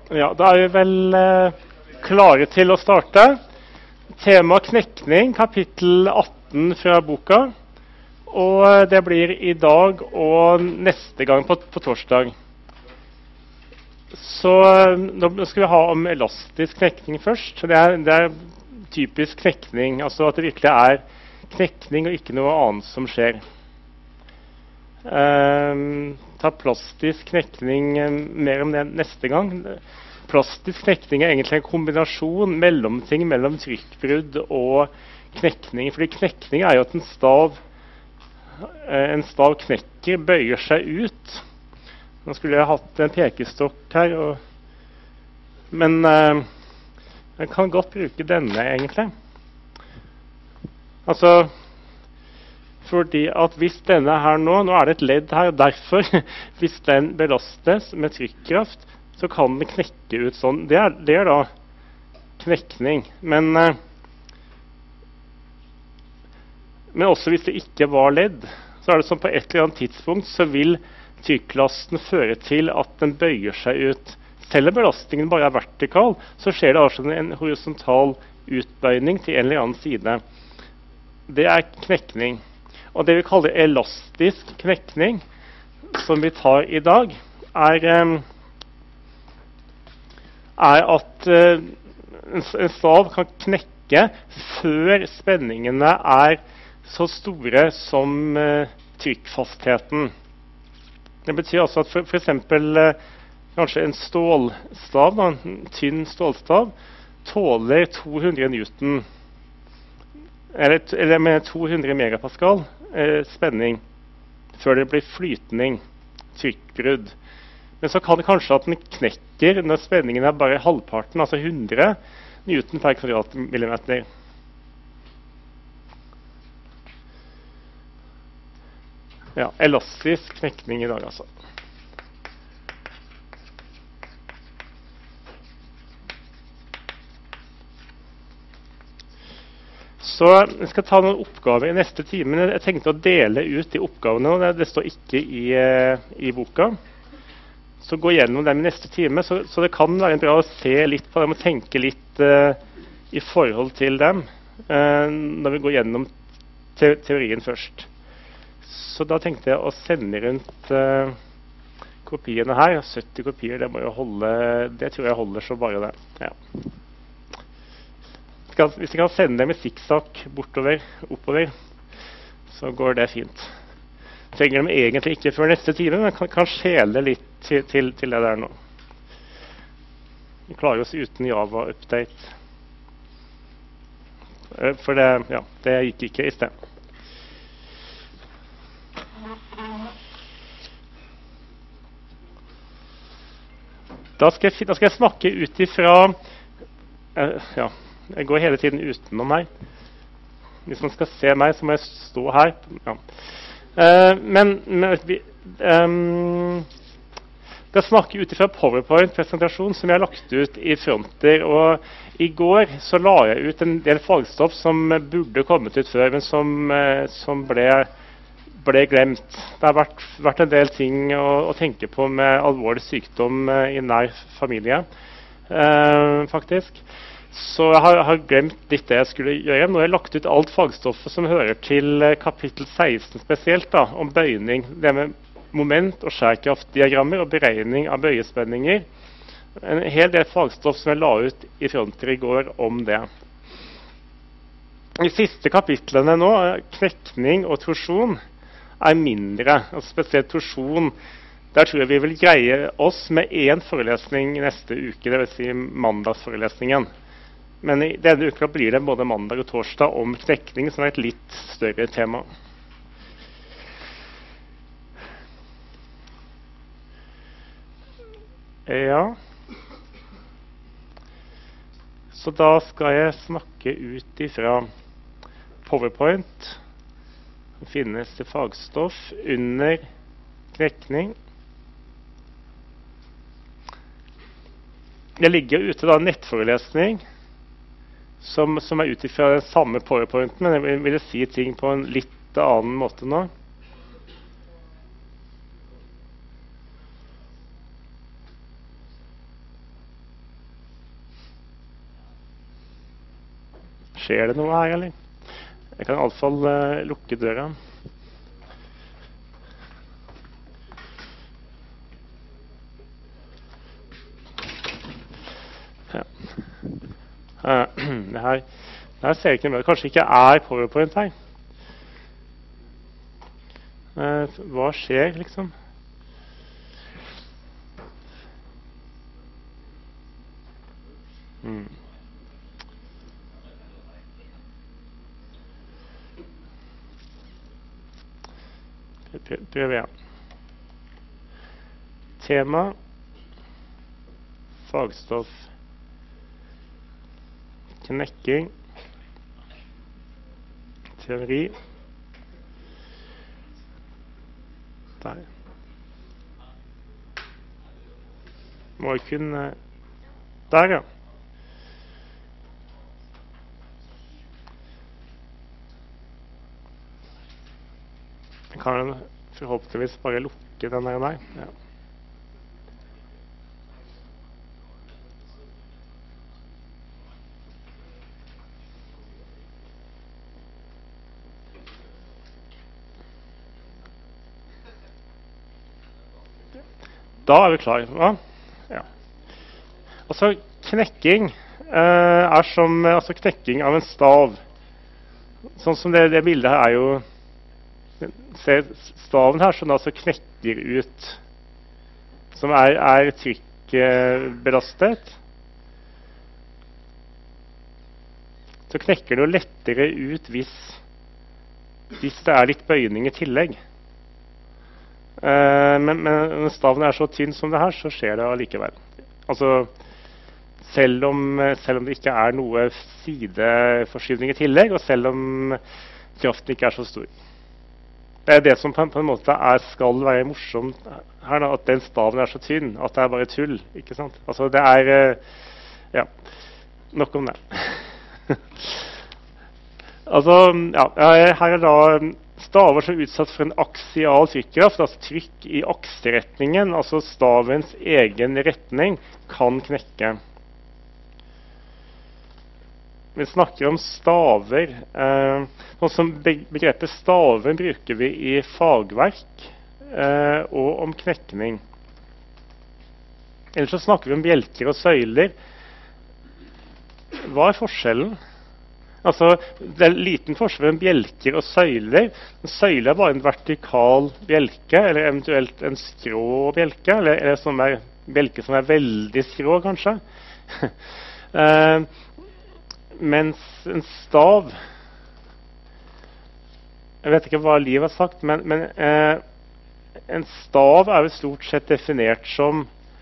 Ja, da er vi vel klare til å starte. Tema knekning, kapittel 18 fra boka. Og det blir i dag og neste gang på torsdag. Så nå skal vi ha om elastisk knekning først. Det er typisk knekning, altså at det virkelig er knekning og ikke noe annet som skjer. Ta plastisk knekning mer om det neste gang. Plastisk knekning er egentlig en kombinasjon mellomting mellom trykkbrudd og knekning. Fordi knekning er jo at en stav knekker, bøyer seg ut. Nå skulle jeg hatt en pekestokk her, men jeg kan godt bruke denne egentlig. Altså, fordi at hvis denne her nå er det et ledd her, og derfor, hvis den belastes med trykkraft, så kan den knekke ut sånn. Det er da knekning. Men også hvis det ikke var ledd, så er det sånn på et eller annet tidspunkt så vil trykklasten føre til at den bøyer seg ut. Selv om belastningen bare er vertikal, så skjer det altså en horisontal utbøyning til en eller annen side. Det er knekning. Og det vi kaller elastisk knekning, som vi tar i dag, er at en stav kan knekke før spenningene er så store som trykkfastheten. Det betyr altså at for eksempel kanskje en stålstav, en tynn stålstav, tåler 200 newton, eller med 200 megapascal spenning, før det blir flytning, trykkbrudd. Men så kan det kanskje at den knekker når spenningen er bare halvparten, altså 100 newton per kvadratmillimeter. Ja, elastisk knekning i dag, altså. Så jeg skal ta noen oppgaver i neste time. Jeg tenkte å dele ut de oppgavene, og det står ikke i boka. Så gå gjennom dem i neste time, så det kan være bra å se litt på dem og tenke litt i forhold til dem når vi går gjennom teorien først. Så da tenkte jeg å sende rundt kopiene her. 70 kopier, det må jo holde. Det tror jeg holder så bare det. Ja. Hvis jeg kan sende dem i sikksakk oppover, så går det fint. Trenger dem egentlig ikke før neste time, men kan skjele litt til det der nå. Vi klarer oss uten Java-update. For det gikk ikke i sted. Da skal jeg snakke ut ifra jeg går hele tiden utenom meg. Hvis man skal se meg, så må jeg stå her. Ja. Jeg snakker ut ifra PowerPoint-presentasjon som jeg har lagt ut i Fronter. Og i går så la jeg ut en del fagstoff som burde kommet ut før, men som ble glemt. Det har vært en del ting å tenke på med alvorlig sykdom i nær familie, faktisk. Så jeg har glemt litt det jeg skulle gjøre. Nå har jeg lagt ut alt fagstoffet som hører til kapittel 16 spesielt, da, om bøyning. Det med moment- og skjærkraftdiagrammer og beregning av bøyespenninger. En hel del fagstoff som jeg la ut i Fronter i går om det. De siste kapitlene nå, knekning og torsjon, er mindre, og spesielt torsjon. Der tror jeg vi vil greie oss med én forelesning neste uke, det vil si mandagsforelesningen. Men i denne uka blir det både mandag og torsdag om knekning, som er et litt større tema. Ja. Så da skal jeg snakke ut ifra PowerPoint. Det finnes det fagstoff under knekning. Det ligger ute da en nettforelesning som er ut ifra den samme PowerPointen, men jeg vil si ting på en litt annen måte nå. Skjer det noe her, eller? Jeg kan i alle fall lukke døra. Ja. Det her ser jeg ikke noe med. Kanskje ikke er PowerPoint her. Hva skjer, liksom? Prøv igjen. Tema, fagstoff, knekking, teori. Der. Må jeg kunne... Der, ja. Jeg kan forhåpentligvis bare lukke den der. Ja. Da er vi klar. Ja. Altså, knekking er som knekking av en stav. Sånn som det bildet her er jo... Se staven her som altså knekker ut, som er trykkbelastet. Så knekker det jo lettere ut hvis det er litt bøyning i tillegg. Men når staven er så tynn som det her, så skjer det allikevel. Altså, selv om det ikke er noe sideforskyvning i tillegg, og selv om kraften ikke er så stor. Det er det som på en måte skal være morsomt her, da, at den staven er så tynn, at det er bare tull, ikke sant? Altså det er, ja, nok om det. Altså, ja, her er da staver som er utsatt for en aksial trykkraft, altså trykk i akseretningen, altså stavens egen retning, kan knekke. Vi snakker om staver. Sånn som begrepet staver bruker vi i fagverk og om knekning. Ellers så snakker vi om bjelker og søyler. Hva er forskjellen? Altså, det er liten forskjell mellom bjelker og søyler. En søyle er bare en vertikal bjelke, eller eventuelt en skrå bjelke, eller som er bjelke som er veldig skrå, kanskje. Mens en stav, jeg vet ikke hva Liv har sagt, men en stav er jo stort sett definert som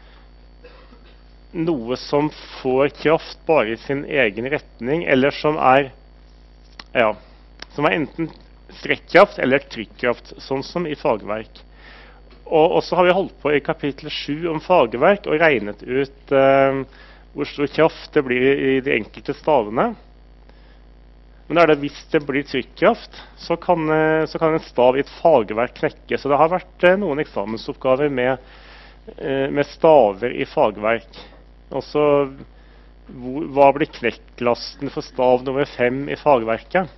noe som får kraft bare i sin egen retning, eller som er enten strekkraft eller trykkkraft, sånn som i fagverk. Og så har vi holdt på i kapittel 7 om fagverk og regnet ut hvor stor kraft det blir i de enkelte stavene. Men hvis det blir trykkkraft, så kan en stav i et fagverk knekke. Så det har vært noen eksamensoppgaver med staver i fagverk. Også hva blir knekklasten for stav nummer 5 i fagverket?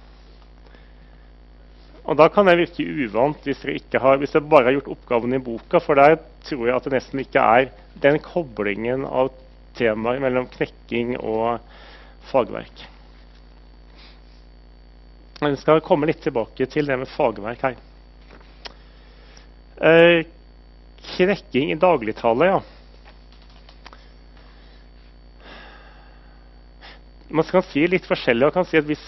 Og da kan det virke uvant hvis dere bare har gjort oppgaven i boka, for der tror jeg at det nesten ikke er den koblingen av temaer mellom knekking og fagverk. Vi skal komme litt tilbake til det med fagverk her. Knekking i dagligtale, ja. Man skal si litt forskjellig, og kan si at hvis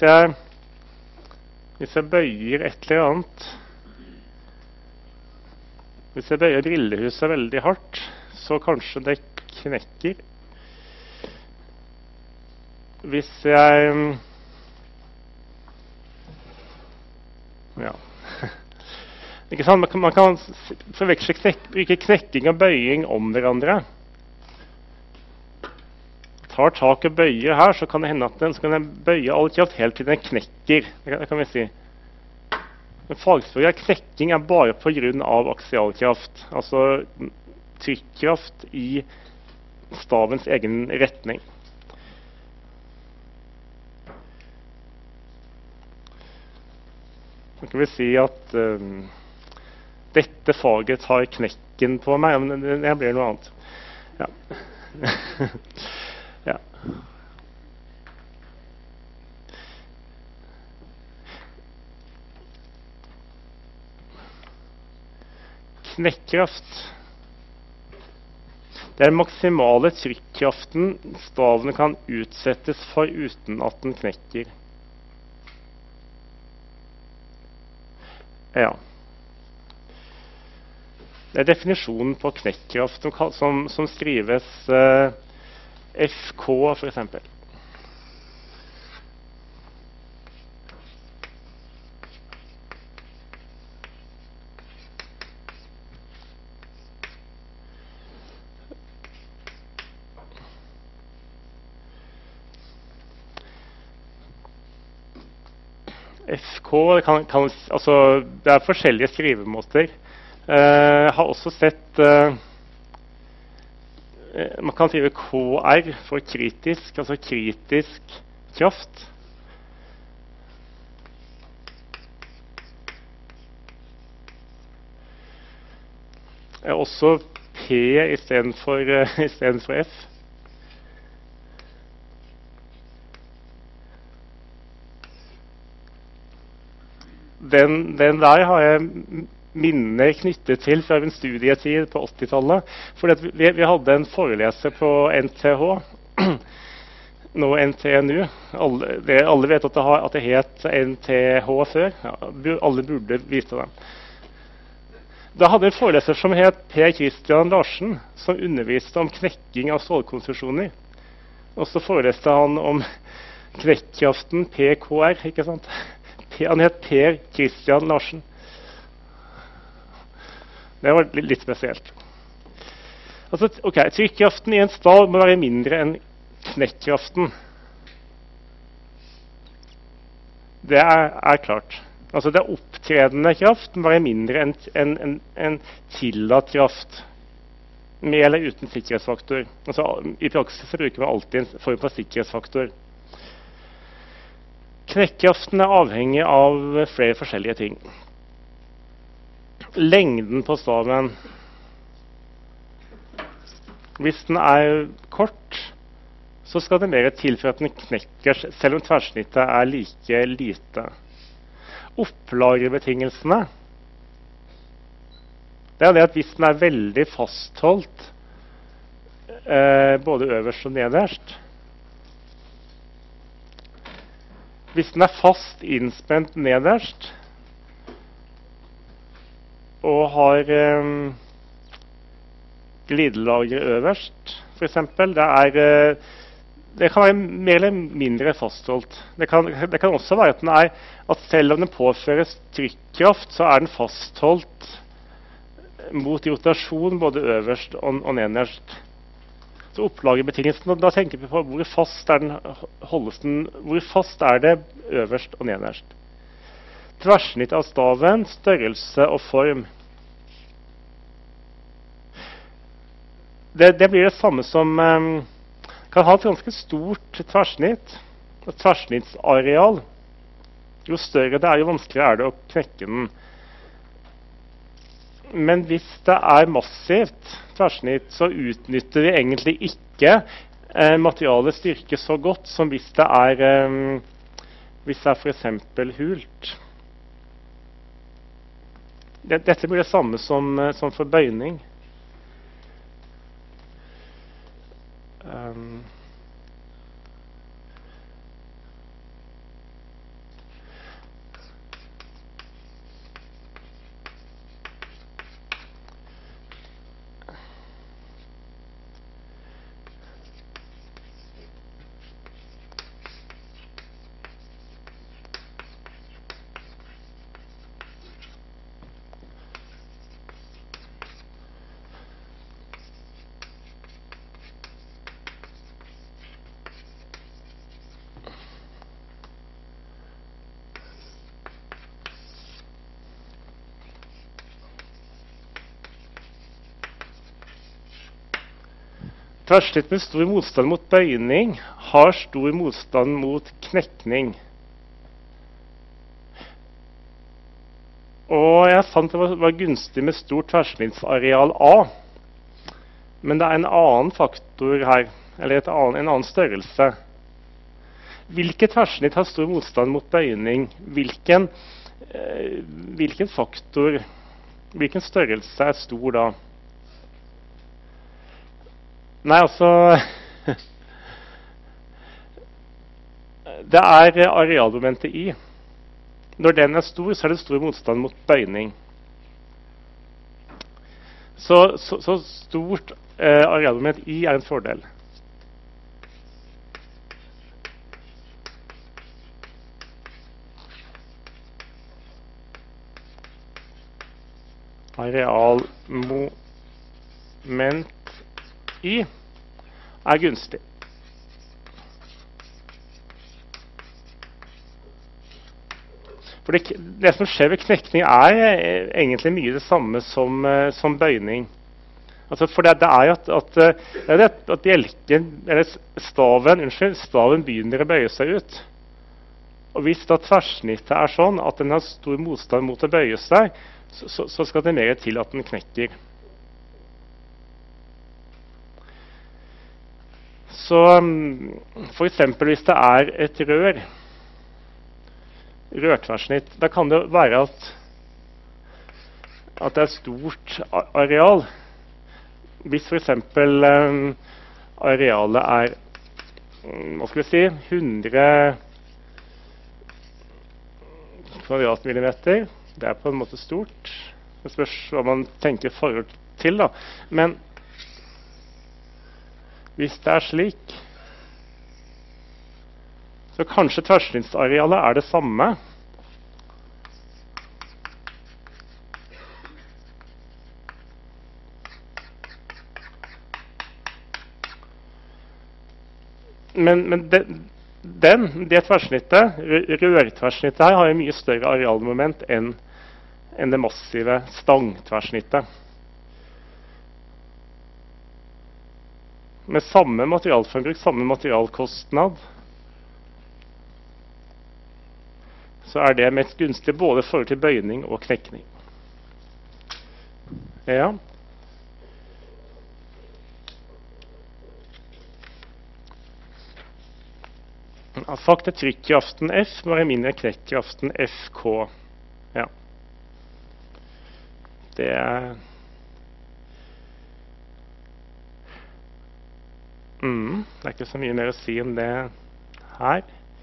jeg bøyer et eller annet, hvis jeg bøyer brillehuset veldig hardt, så kanskje det knekker. Hvis jeg ja. Ikke sant? Man kan forveksle bruke knekking og bøying om hverandre. Tar tak og bøyer her, så kan det hende at den kan bøye all kraft helt til den knekker. Det kan vi si. Men fagspråket er knekking er bare på grunn av aksialkraft. Altså trykkkraft i stavens egen retning. Man kan vel si at dette faget tar knekken på meg, men det blir noe annet. Ja. Ja. Knekkraft. Det er den maksimale trykkraften stavene kan utsettes for uten at den knekker. Ja. Det er definisjonen på knekkraft som skrives FK for eksempel. FK, altså, det er forskjellige skrivemåter. Jeg har også sett man kan skrive KR for kritisk, altså kritisk kraft. Også P istedenfor F. Den der har jeg minner knyttet til fra en studietid på 80-tallet. For vi hadde en foreleser på NTH, nå NTNU. Alle vet at det het NTH før. Ja, alle burde vite det. Da hadde en foreleser som het Per Christian Larsen, som underviste om knekking av stålkonstruksjoner. Og så foreleste han om knekkraften PKR, ikke sant? Han het Per Christian Larsen. Det var litt spesielt. Altså, trykkraften i en stav må være mindre enn knekkraften. Det er klart. Altså, det opptredende kraft må være mindre enn tillatt kraft. Med eller uten sikkerhetsfaktor. Altså, i praksis så bruker vi alltid en form for sikkerhetsfaktor. Knekkraften er avhengig av flere forskjellige ting. Lengden på staven. Hvis den er kort, så skal det mer til for at den knekker, selv om tverrsnittet er like lite. Opplagerbetingelsene, det er det at hvis den er veldig fastholdt, både øverst og nederst, hvis den er fast innspent nederst og har glidelager øverst, for eksempel, det kan være mer eller mindre fastholdt. Det kan også være at selv om den påføres trykkraft, så er den fastholdt mot rotasjon både øverst og nederst. Så opplagerbetingelsene, da tenker vi på hvor fast er det øverst og nederst. Tverrsnitt av staven, størrelse og form. Det blir det samme som kan ha et ganske stort tverrsnitt. Et tverrsnittsareal. Jo større det er, jo vanskeligere er det å knekke den. Men hvis det er massivt tverrsnitt, så utnytter vi egentlig ikke materialets styrke så godt som hvis det er for eksempel hult. Dette blir det samme som for bøyning. Tverrsnitt med stor motstand mot bøyning har stor motstand mot knekning. Og jeg fant det var gunstig med stort tverrsnittsareal A. Men det er en annen faktor her, eller en annen størrelse. Hvilket tverrsnitt har stor motstand mot bøyning? Hvilken faktor, hvilken størrelse er stor da? Nei, altså det er arealmomentet I. Når den er stor, så er det stor motstand mot bøyning. Så stort arealmoment I er en fordel. Arealmoment I er gunstig. For det som skjer ved knekning er egentlig mye det samme som bøyning. Altså for det er jo at bjelken, eller staven begynner å bøye seg ut. Og hvis da tverrsnittet er sånn at den har stor motstand mot å bøye seg, så skal det mer til at den knekker. Så for eksempel hvis det er et rørtverrsnitt, da kan det være at det er stort areal. Hvis for eksempel arealet er, hva skal vi si, 100 kvadratmillimeter, det er på en måte stort. Det spørs hva man tenker i forhold til da. Men hvis det er slik, så kanskje tverrsnittsarealet er det samme. Men det tverrsnittet, rørtverrsnittet her, har jo mye større arealmoment enn det massive stangtverrsnittet. Med samme materialforbruk, samme materialkostnad, så er det mest gunstig både i forhold til bøyning og knekning. Ja. Jeg har sagt at trykkraften F må være mindre knekkkraften FK. Ja. Det er ikke så mye mer å si om det her.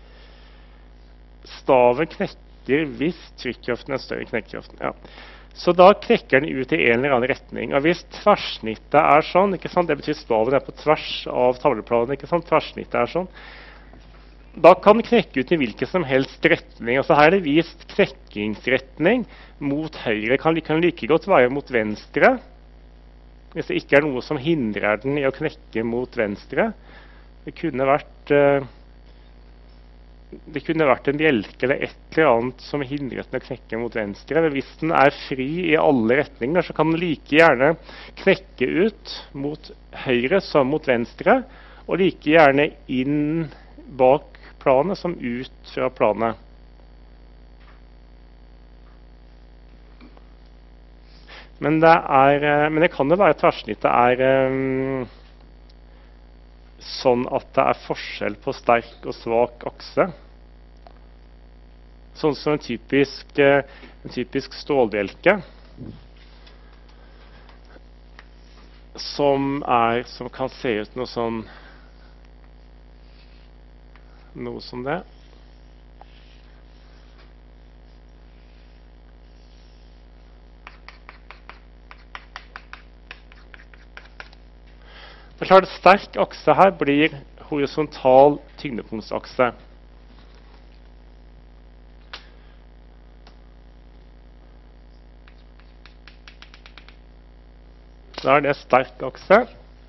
Staven knekker hvis trykkraften er større enn knekkraften. Ja. Så da knekker den ut i en eller annen retning. Og hvis tverrsnittet er sånn, ikke sant? Det betyr staven er på tvers av tavleplanen, ikke sant? Tverrsnittet er sånn. Da kan den knekke ut i hvilken som helst retning. Altså her er det vist knekkingsretning mot høyre. Kan like godt være mot venstre, hvis det ikke er noe som hindrer den i å knekke mot venstre. Det kunne vært en bjelke eller et eller annet som hindret den å knekke mot venstre. Men hvis den er fri i alle retninger, så kan den like gjerne knekke ut mot høyre som mot venstre, og like gjerne inn bak planet som ut fra planet. Men det kan jo være at tverrsnittet er sånn at det er forskjell på sterk og svak akse. Sånn som en typisk stålbjelke som kan se ut noe som det. Det er klart at sterk akse her blir horisontal tyngdepunktsakse. Da er det sterk akse.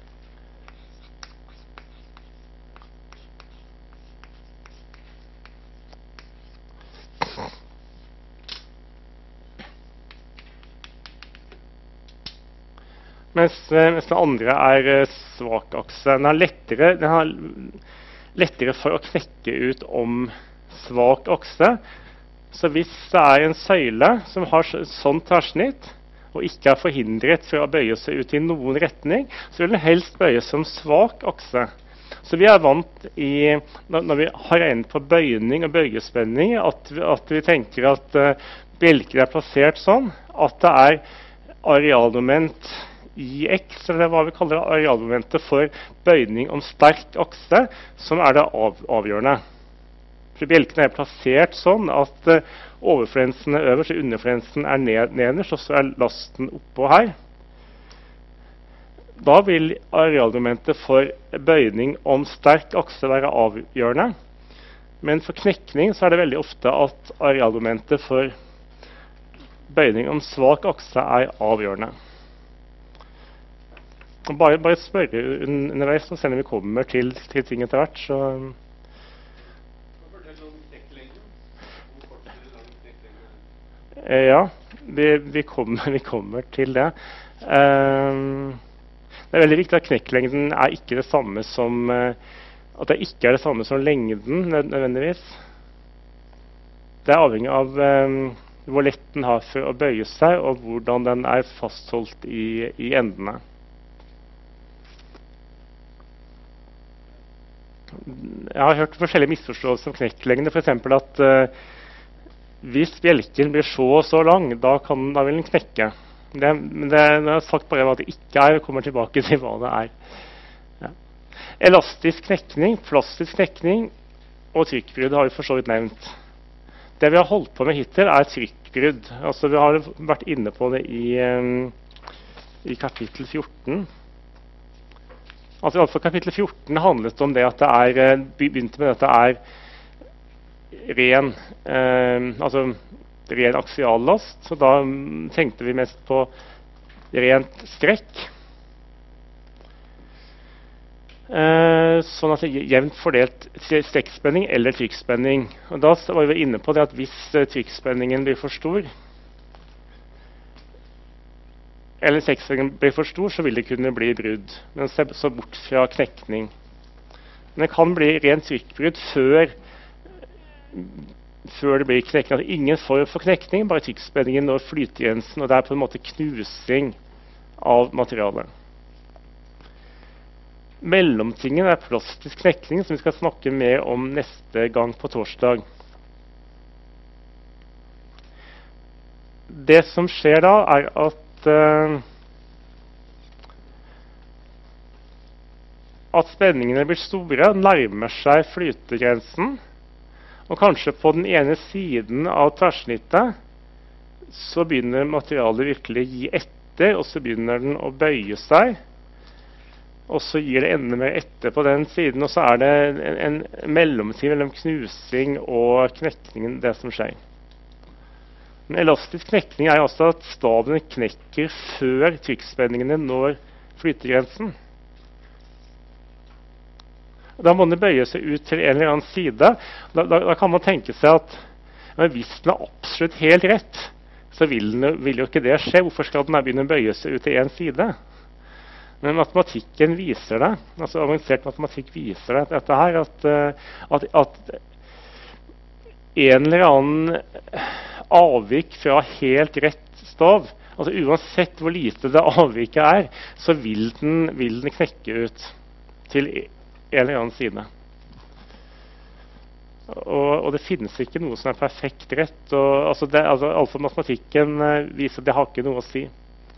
Mens den andre er svak akse. Den har lettere for å knekke ut om svak akse, Så hvis det er en søyle som har sånn tverrsnitt, og ikke er forhindret fra å bøye seg ut i noen retning, så vil den helst bøye som svak akse. Så vi er vant i, når vi har regnet på bøyning og bøyespenning, at vi tenker at bjelker er plassert sånn at det er arealmoment i X, eller hva vi kaller arealmomentet for bøyning om sterk akse, som er det avgjørende. For bjelkene er plassert sånn at overflensene øverst og underflensen er nederst, og så er lasten oppå her. Da vil arealmomentet for bøyning om sterk akse være avgjørende. Men for knekning så er det veldig ofte at arealmomentet for bøyning om svak akse er avgjørende. Bare spørre underveis, så ser vi kommer til ting etter hvert. Så ja, vi kommer til det. Det er veldig viktig at knekklengden er ikke det samme som at det ikke er det samme som lengden nødvendigvis. Det er avhengig av hvor lett den har for å bøye seg, og hvordan den er fastholdt i endene. Jeg har hørt forskjellige misforståelser om knekklengde, for eksempel at hvis bjelken blir så lang, da vil den knekke. Men det har sagt bare hva det ikke er, og kommer tilbake til hva det er. Ja. Elastisk knekning, plastisk knekning og trykkbrudd har vi for så vidt nevnt. Det vi har holdt på med hittil er trykkbrudd. Altså vi har vært inne på det i kapittel 14. Altså kapittel 14 handlet om det at det begynte med at det er ren aksiallast, så da tenkte vi mest på rent strekk. Sånn at det er jevnt fordelt strekkspenning eller trykkspenning. Og da var vi inne på det at hvis trykkspenningen blir for stor, eller strekkspenningen blir for stor, så vil det kunne bli brudd. Men så bort fra knekning. Men det kan bli rent trykkbrudd før det blir knekning. Altså ingen form for knekning, bare trykkspenningen når flytegrensen, og det er på en måte knusing av materialet. Mellomtingen er plastisk knekning, som vi skal snakke mer om neste gang på torsdag. Det som skjer da, er at spenningene blir store, nærmer seg flytegrensen, og kanskje på den ene siden av tverrsnittet så begynner materialet virkelig å gi etter, og så begynner den å bøye seg. Og så gir det enda mer etter på den siden, og så er det en mellomtid mellom knusing og knekningen, det som skjer. En elastisk knekning er altså at stavene knekker før trykkspenningene når flytegrensen. Da må den bøye seg ut til en eller annen side. Da kan man tenke seg at hvis den er absolutt helt rett, så vil jo ikke det skje. Hvorfor skal den begynne å bøye seg ut til en side? Men matematikken viser det. Altså avansert matematikk viser det, dette her, at en eller annen avvik fra helt rett stav, altså uansett hvor lite det avviket er, så vil den knekke ut til en eller annen side. Og det finnes ikke noe som er perfekt rett. Altså matematikken viser at det har ikke noe å si.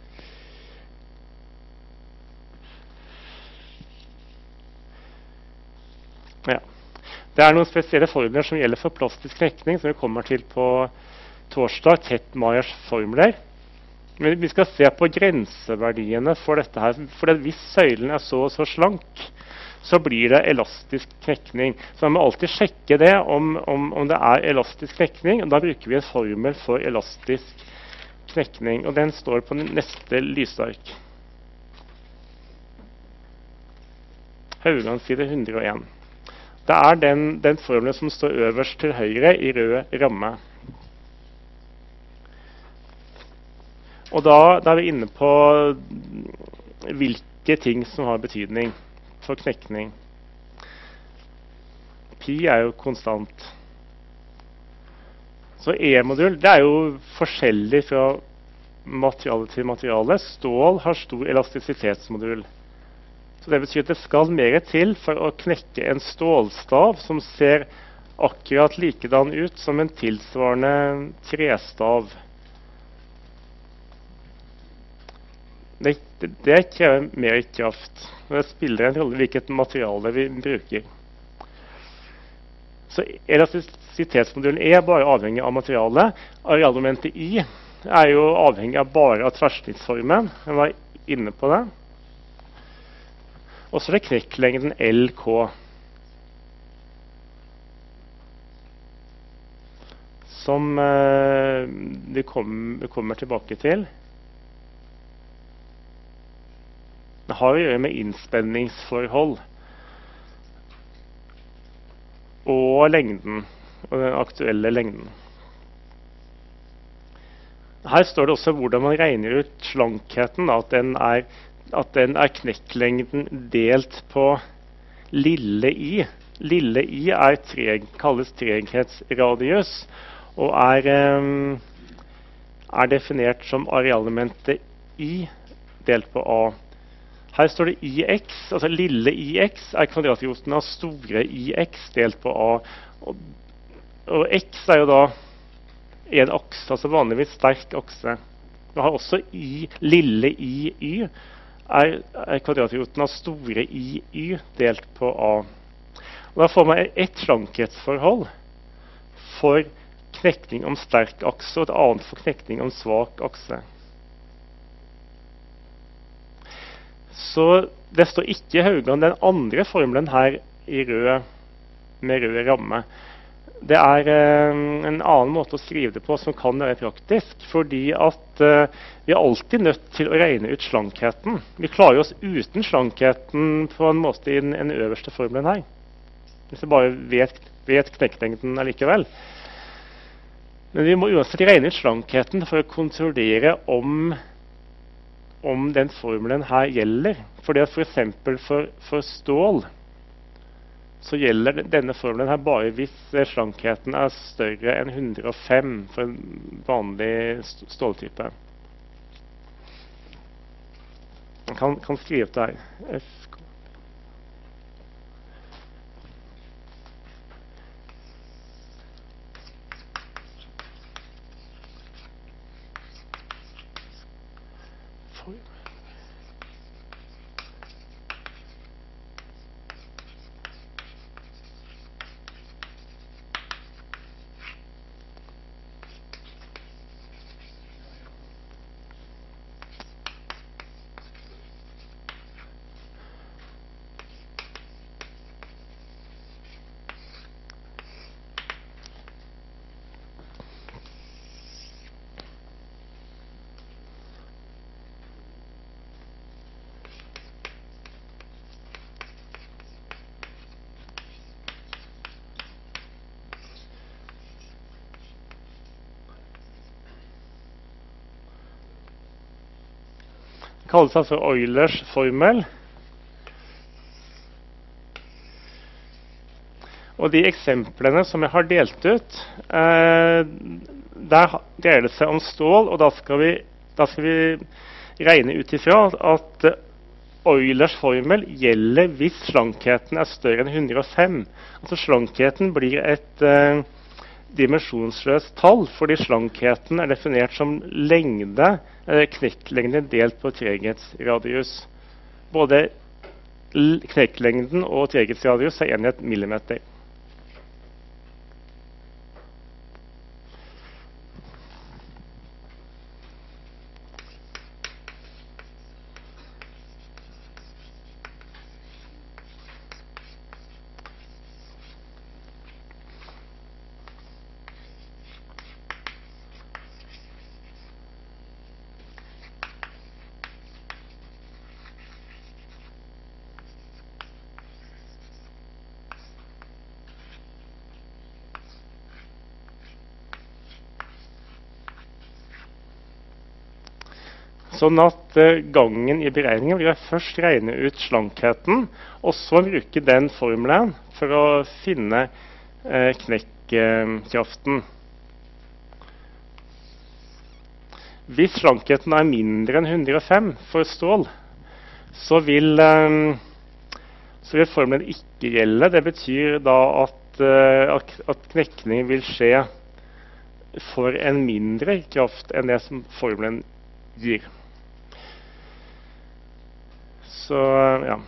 Ja. Det er noen spesielle formler som gjelder for plastisk knekning, som vi kommer til på torsdag, Tetmeyers formler. Men vi skal se på grenseverdiene for dette her. For hvis søylen er så og så slank, så blir det elastisk knekning. Så man må alltid sjekke det om det er elastisk knekning. Og da bruker vi en formel for elastisk knekning. Og den står på neste lysark. Haugan side 101. Det er den formelen som står øverst til høyre i rød ramme. Og da er vi inne på hvilke ting som har betydning for knekning. Pi er jo konstant. Så E-modul det jo forskjellig fra materiale til materiale. Stål har stor elastisitetsmodul. Så det betyr at det skal mer til for å knekke en stålstav som ser akkurat likedan ut som en tilsvarende trestav. Det krever mer kraft. Det spiller en rolle hvilket materiale vi bruker. Så elastisitetsmodulen E bare avhengig av materialet. Arealmomentet I jo avhengig av bare av tverrsnittsformen. Jeg var inne på det. Og så det knekklengden LK. Som vi kommer tilbake til. Det har å gjøre med innspenningsforhold og lengden, og den aktuelle lengden. Her står det også hvordan man regner ut slankheten, at den knekklengden delt på lille I. Lille I kalles treghetsradius, og definert som arealelementet I delt på A. Her står det IX, altså lille IX kvadratroten av store IX delt på A. Og X jo da en akse, altså vanligvis sterk akse. Vi har også lille IY kvadratroten av store IY delt på A. Og da får man et slankhetsforhold for knekning om sterk akse, og et annet for knekning om svak akse. Så det står ikke i Haugan den andre formelen her i med rød ramme. Det en annen måte å skrive det på som kan være praktisk, fordi at vi alltid nødt til å regne ut slankheten. Vi klarer oss uten slankheten på en måte i den øverste formelen her. Hvis vi bare vet knekklengden allikevel. Men vi må uansett regne ut slankheten for å kontrollere om den formelen her gjelder. Fordi at for eksempel for stål så gjelder denne formelen her bare hvis slankheten større enn 105 for en vanlig ståltype. Man kan skrive det her. Det kalles altså Eulers formel. Og de eksemplene som jeg har delt ut, der dreier det seg om stål, og da skal vi regne ut ifra at Eulers formel gjelder hvis slankheten større enn 105. Altså slankheten blir et dimensjonsløst tall, fordi slankheten definert som lengde, knekklengde delt på treghetsradius. Både knekklengden og treghetsradius enhet millimeter. Sånn at gangen i beregningen blir å først regne ut slankheten, og så bruke den formelen for å finne knekkkraften. Hvis slankheten er mindre enn 105 for stål, så vil formelen ikke gjelde. Det betyr da at knekning vil skje for en mindre kraft enn det som formelen gir. Så, ja.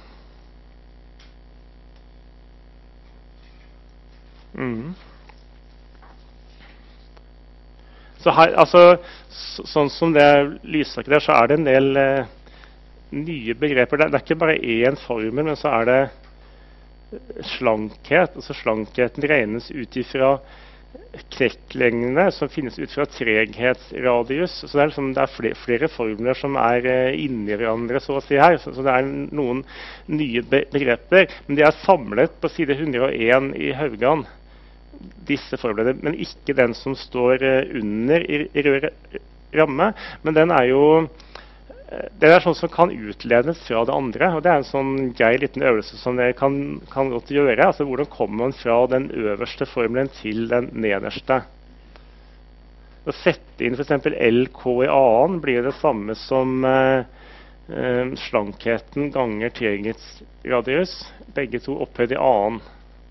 Så her, altså, sånn som det lyssaket der, så er det en del nye begreper. Det er ikke bare én formel, men så er det slankhet. Altså slankheten regnes ut ifra knekklengdene som finnes ut fra treghetsradius. Så det er flere formler som er inni hverandre, så å si her. Så det er noen nye begreper, men de er samlet på side 101 i Haugan, disse formlene, men ikke den som står under i rød ramme. Men den er sånn som kan utledes fra det andre, og det er en sånn grei liten øvelse som dere kan godt gjøre. Altså hvordan kommer man fra den øverste formelen til den nederste? Å sette inn for eksempel LK i annen blir det samme som slankheten ganger treghetsradius, begge to opphøyd i annen.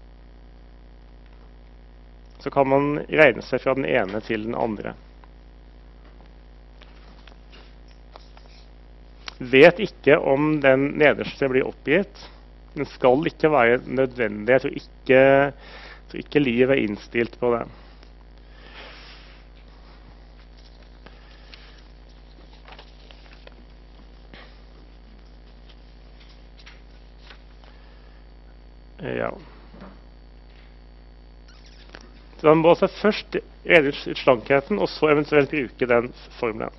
Så kan man regne seg fra den ene til den andre. Vet ikke om den nederste blir oppgitt. Den skal ikke være nødvendig. Jeg tror ikke livet er innstilt på det. Ja. Så man må altså først redde ut slankheten, og så eventuelt bruke den formelen.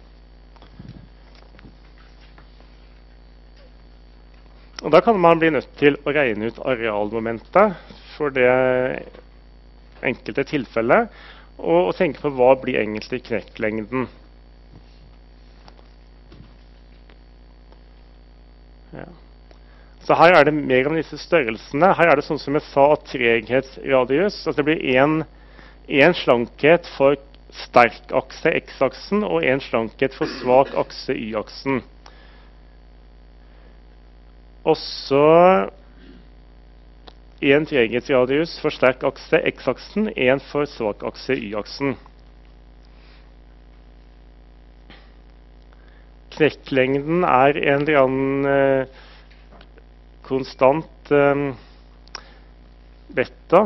Og da kan man bli nødt til å regne ut arealmomentet for det enkelte tilfellet, og tenke på hva blir egentlig knekklengden. Ja. Så her er det mer om disse størrelsene. Her er det sånn som jeg sa, treghetsradius. Altså det blir en slankhet for sterk akse, x-aksen, og en slankhet for svak akse, y-aksen. Og så en treghetsradius for sterk akse, x-aksen, en for svak akse, y-aksen. Knekklengden er en eller annen konstant beta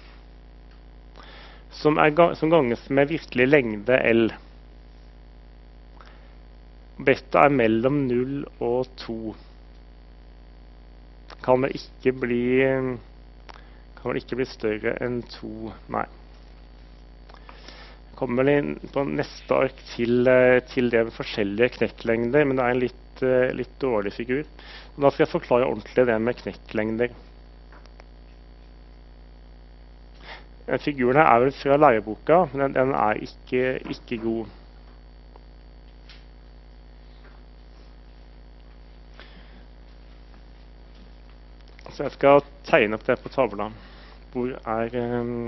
som ganges med virkelig lengde L. Beta er mellom 0 og 2. Kan vel ikke bli større enn 2, nei. Jeg kommer vel inn på neste ark til det med forskjellige knekklengder, men det er en litt dårlig figur. Da skal jeg forklare ordentlig det med knekklengder. Figuren her er vel fra læreboka, men den er ikke god. Så jeg skal tegne opp det på tavla. Hvor er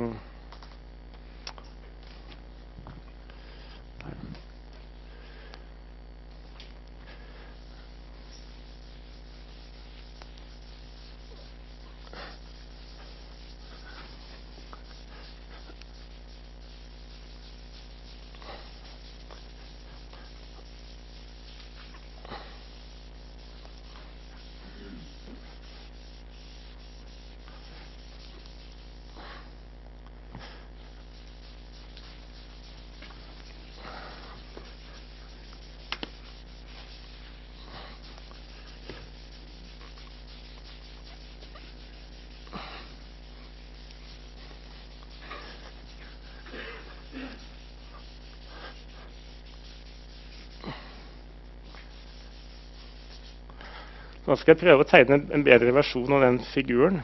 Nå skal jeg prøve å tegne en bedre versjon av den figuren.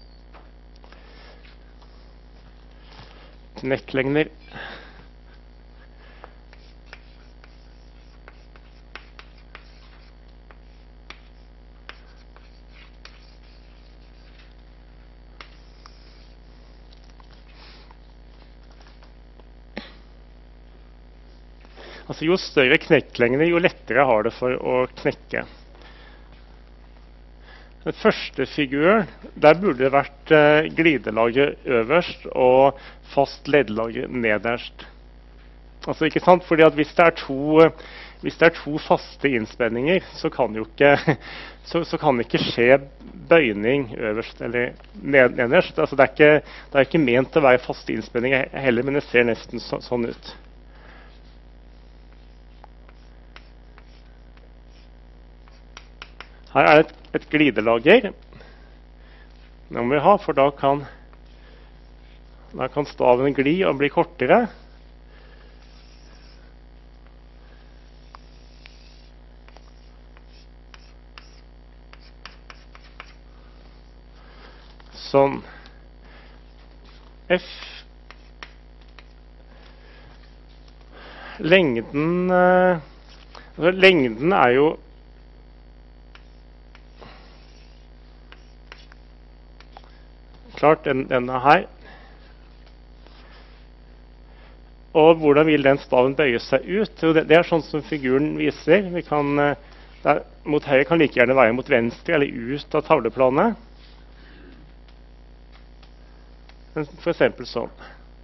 Knekklengder. Altså jo større knekklengde, jo lettere har det for å knekke. Den første figuren, der burde det vært glidelager øverst og fast leddlager nederst. Altså, ikke sant? Fordi at hvis det er to faste innspenninger, så kan det ikke skje bøyning øverst eller nederst. Altså, det er ikke ment å være faste innspenninger heller, men det ser nesten sånn ut. Her er det et glidelager. Det må vi ha, for da kan staven gli og bli kortere. Sånn. F. Lengden er jo klart denne her. Og hvordan vil den staven bøye seg ut? Det er sånn som figuren viser. Mot høyre kan like gjerne være mot venstre eller ut av tavleplanet. For eksempel sånn.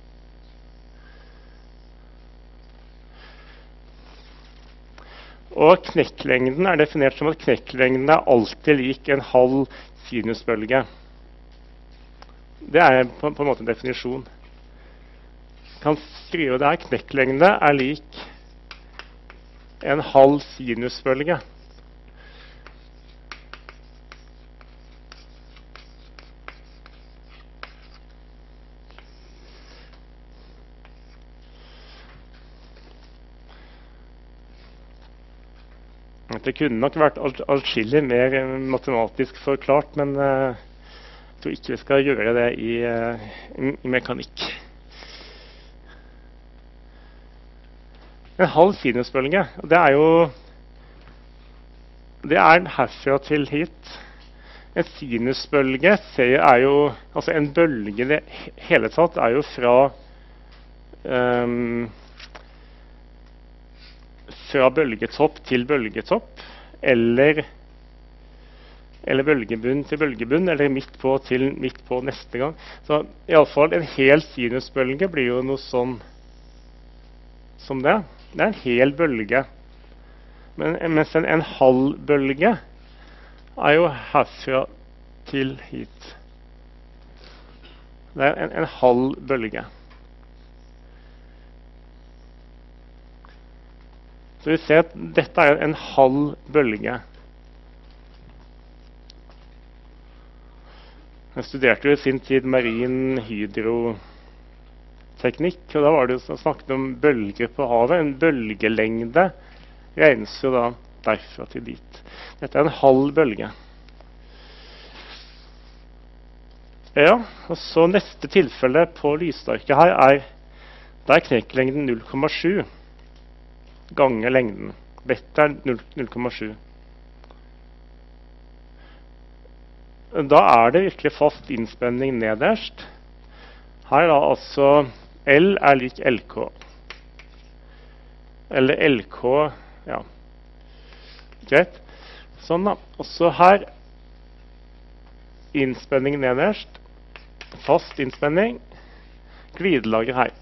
Og knekklengden er definert som at knekklengden er alltid lik en halv sinusbølge. Det er på en måte en definisjon. Jeg kan skrive det her. Knekklengde er lik en halv sinusbølge. Det kunne nok vært atskillig mer matematisk forklart, men jeg tror ikke vi skal gjøre det i mekanikk. En halv sinusbølge, det er herfra til hit. En sinusbølge er jo, altså en bølge i det hele tatt er jo fra bølgetopp til bølgetopp, eller bølgebunn til bølgebunn, eller midt på neste gang. Så i alle fall en hel sinusbølge blir jo noe sånn som det. Det er en hel bølge. Mens en halv bølge er jo herfra til hit. Det er en halv bølge. Så vi ser at dette er en halv bølge. Jeg studerte jo i sin tid marin hydroteknikk, og da var det jo snakket om bølger på havet. En bølgelengde regnes jo da derfra til dit. Dette er en halv bølge. Ja, og så neste tilfelle på lysarket her der knekklengden 0,7 ganger lengden. Dette er 0,7. Da er det virkelig fast innspenning nederst. Her da altså L er lik LK. Eller LK, ja. Greit. Sånn da. Og så her innspenning nederst. Fast innspenning. Glidelager her.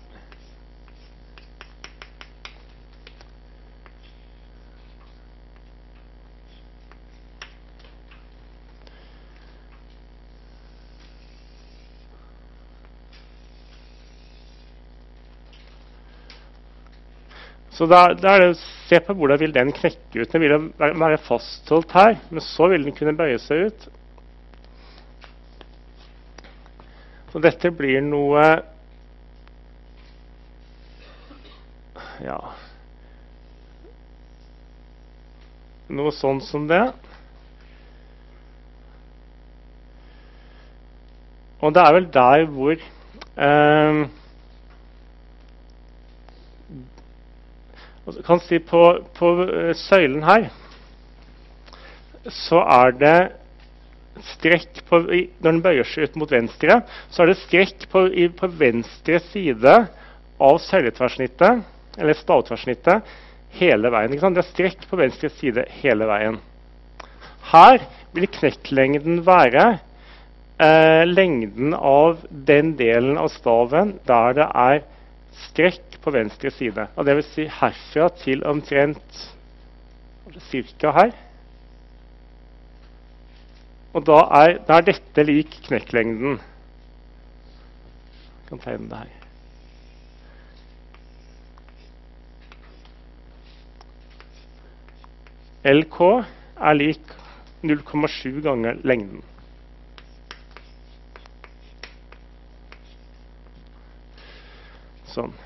Så da er det å se på hvordan vil den knekke ut. Den vil være fastholdt her, men så vil den kunne bøye seg ut. Så dette blir noe ja noe sånn som det. Og det er vel der hvor kan si på søylen her så er det strekk når den bøyer seg ut mot venstre, så er det strekk på venstre side av søyletverrsnittet, eller stavtverrsnittet, hele veien. Ikke sant? Det er strekk på venstre side hele veien. Her vil knekklengden være lengden av den delen av staven der det er strekk på venstre side. Og det vil si herfra til omtrent cirka her. Og da er dette lik knekklengden. Jeg kan tegne det her. LK er lik 0,7 ganger lengden. Sånn.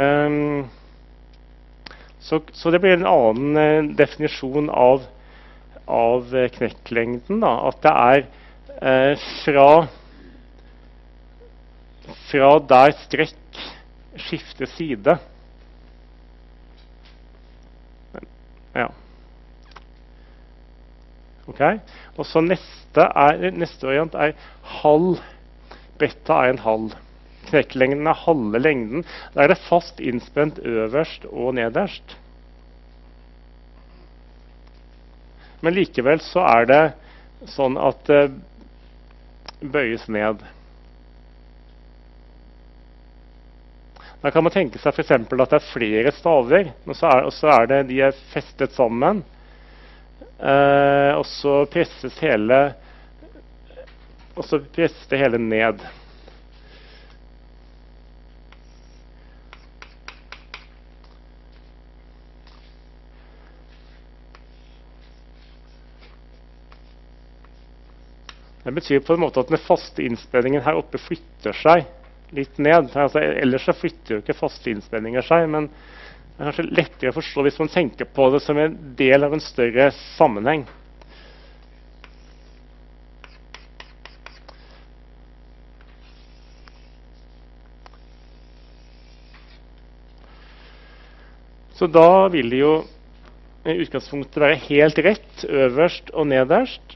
Så det blir en annen definisjon av knekklengden, da. At det er fra der strekk skifter side. Ja. Ok. Og så neste variant er halv. Beta er en halv. Knekklengden er halve lengden. Da er det fast innspent øverst og nederst. Men likevel så er det sånn at det bøyes ned. Da kan man tenke seg for eksempel at det er flere staver, og så er det de er festet sammen. Og så presses det hele ned. Det betyr på en måte at den faste innspenningen her oppe flytter seg litt ned. Altså, ellers så flytter jo ikke faste innspenninger seg, men det er kanskje lettere å forstå hvis man tenker på det som en del av en større sammenheng. Så da vil det jo i utgangspunktet være helt rett øverst og nederst.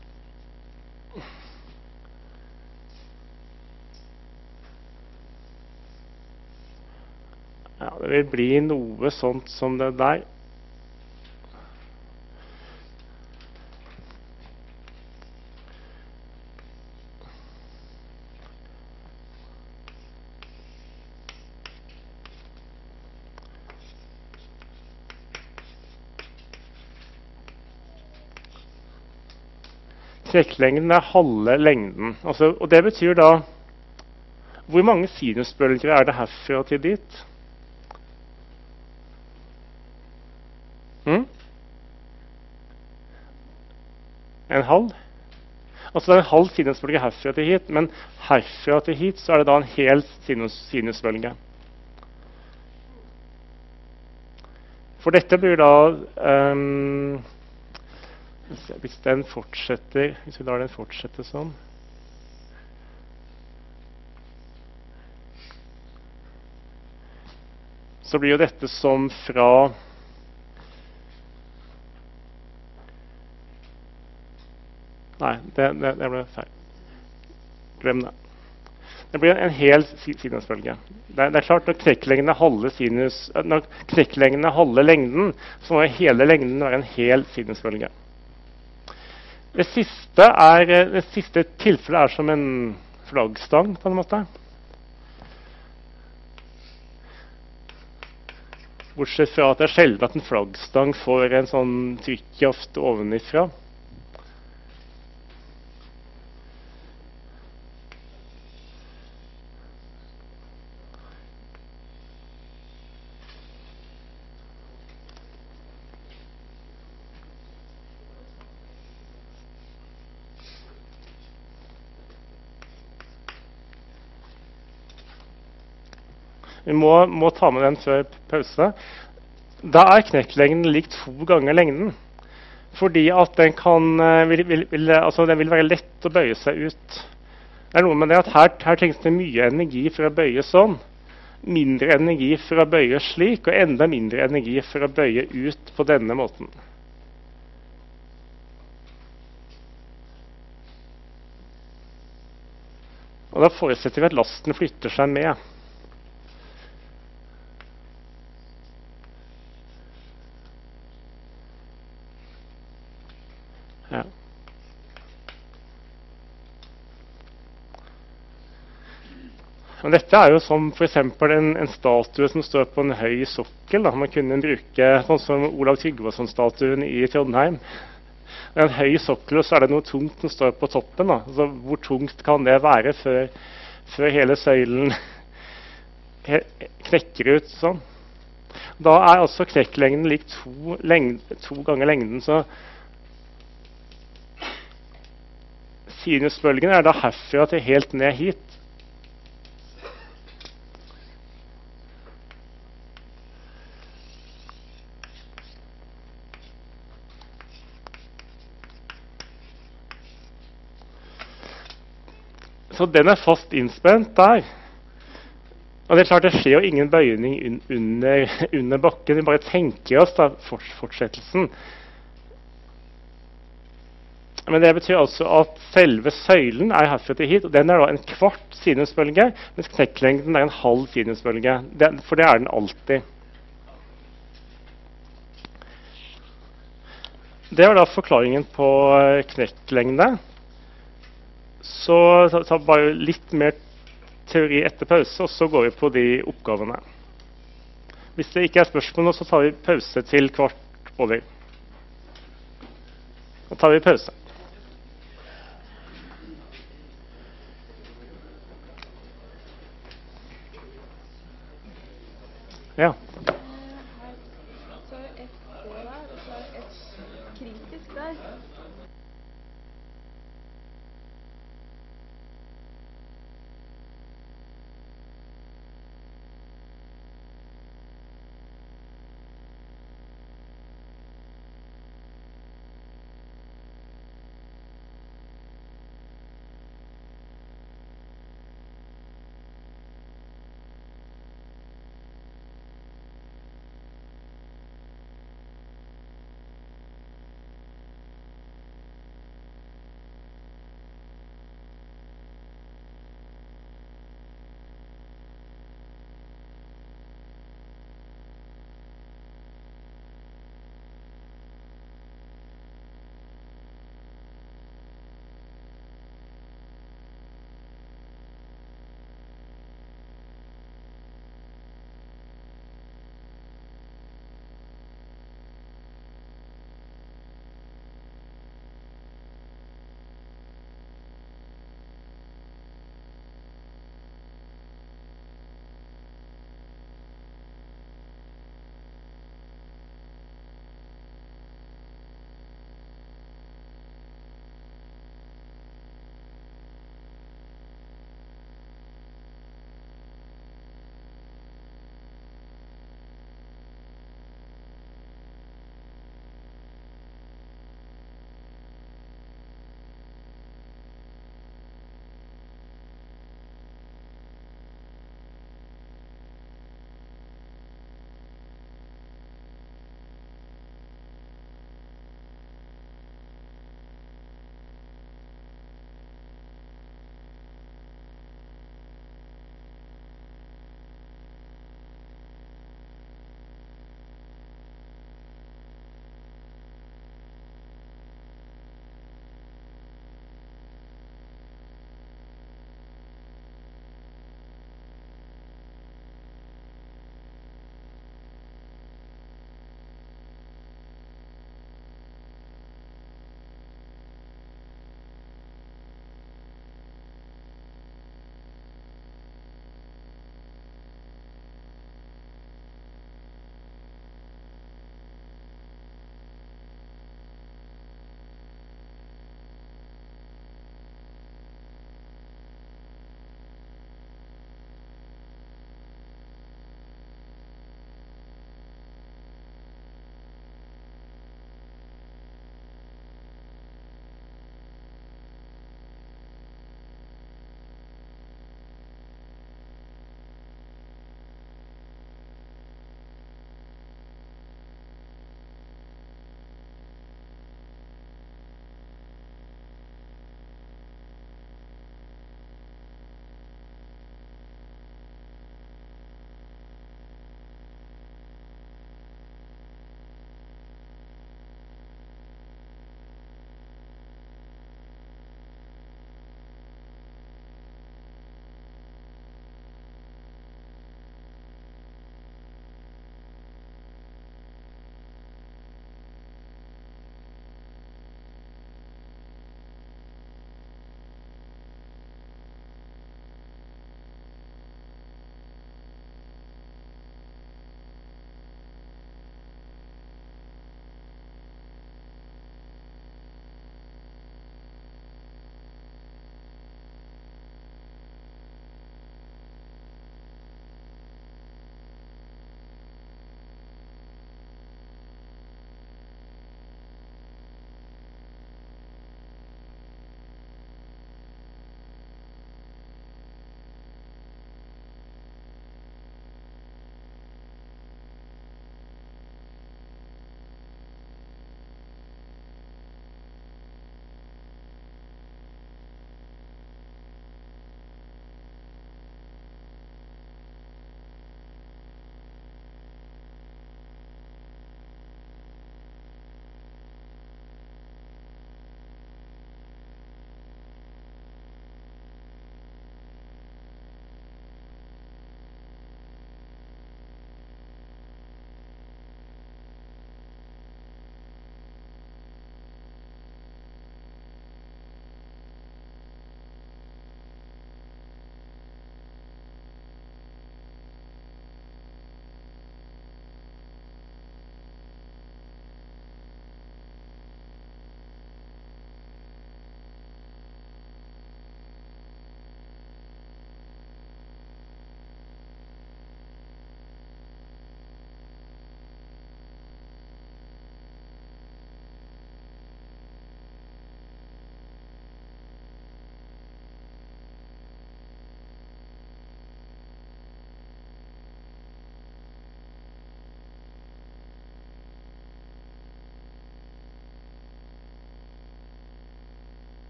Ja, det vil bli noe sånt som det der. Knekklengden er halve lengden. Altså, og det betyr da hvor mange sinusbølger er det herfra til dit? En halv? Altså det er en halv sinusbølge herfra til hit, men herfra til hit så er det da en hel sinusbølge. For dette blir da hvis vi lar den fortsette sånn, så blir jo dette som fra Nei, det ble feil. Glem det. Det blir en hel sinusbølge. Det er klart når knekklengden er halve lengden, så må hele lengden være en hel sinusbølge. Det siste tilfellet er som en flaggstang, på en måte. Bortsett fra at det er sjelden at en flaggstang får en sånn trykkkraft ovenifra. Vi må ta med den før pause. Da er knekklengden lik 2 ganger lengden. Fordi at den vil være lett å bøye seg ut. Det er noe med det at her trengs det mye energi for å bøye sånn. Mindre energi for å bøye slik, og enda mindre energi for å bøye ut på denne måten. Og da forutsetter vi at lasten flytter seg med. Og dette er jo som for eksempel en statue som står på en høy sokkel. Da. Man kunne bruke sånn som Olav Tryggvason-statuen i Trondheim. Det er en høy sokkel, og så er det noe tungt som står på toppen. Da. Altså, hvor tungt kan det være før hele søylen knekker ut sånn? Da er altså knekklengden lik to ganger lengden. Så sinusbølgen er da herfra til helt ned hit. Så den er fast innspent der. Og det er klart det skjer jo ingen bøyning under bakken. Vi bare tenker oss da fortsettelsen. Men det betyr altså at selve søylen er herfra til hit, og den er da en kvart sinusbølge, mens knekklengden er en halv sinusbølge. For det er den alltid. Det var da forklaringen på knekklengde. Så ta bare litt mer teori etter pause, og så går vi på de oppgavene. Hvis det ikke er spørsmål nå, så tar vi pause til 15:15. Da tar vi pause. Ja. Så er det ett der, og så er det ett kritisk der.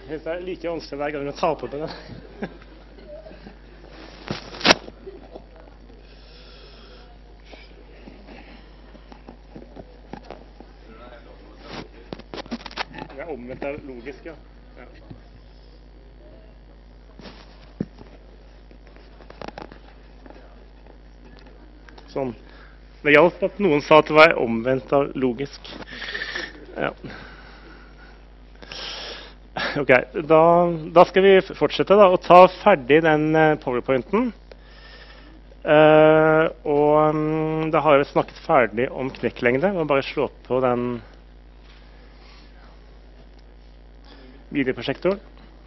synes det er like vanskelig hver gang å ta på det. Det er omvendt av logisk, ja. Sånn. Det hjalp at noen sa at det var omvendt av logisk. Ja. Ok, da skal vi fortsette da, og ta ferdig den PowerPointen. Da har vi snakket ferdig om knekklengde, og bare slå på den videoprosjektoren.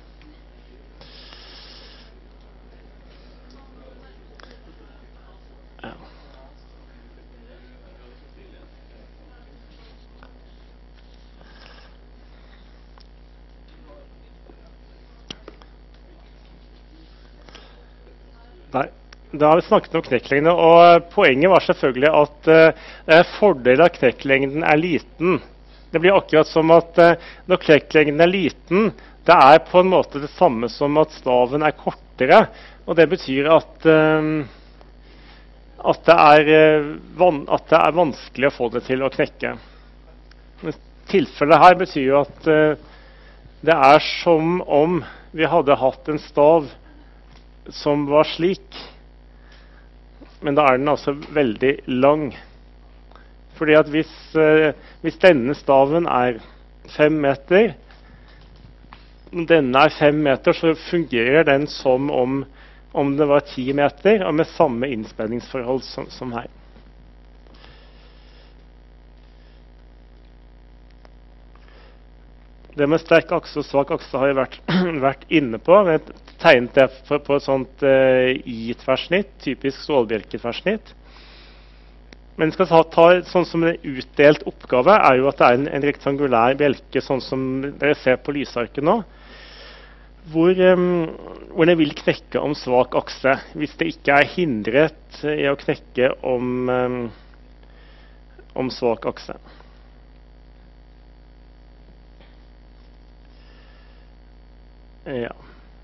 Nei, da har vi snakket om knekklengde, og poenget var selvfølgelig at fordelen av knekklengden er liten. Det blir akkurat som at når knekklengden er liten, det er på en måte det samme som at staven er kortere, og det betyr at det er vanskelig å få det til å knekke. Men tilfellet her betyr jo at det er som om vi hadde hatt en stav som var slik, men da er den altså veldig lang. Fordi at hvis denne staven er 5 meter, denne er 5 meter, så fungerer den som om det var 10 meter, og med samme innspenningsforhold som her. Det med sterk akse og svak akse har jeg vært inne på. Vi har tegnet det på et sånt I-tverrsnitt, typisk stålbjelketverrsnitt. Men vi skal ta sånn som en utdelt oppgave er jo at det er en rektangulær bjelke, sånn som dere ser på lysarket nå, hvor det vil knekke om svak akse, hvis det ikke er hindret i å knekke om svak akse. Ja.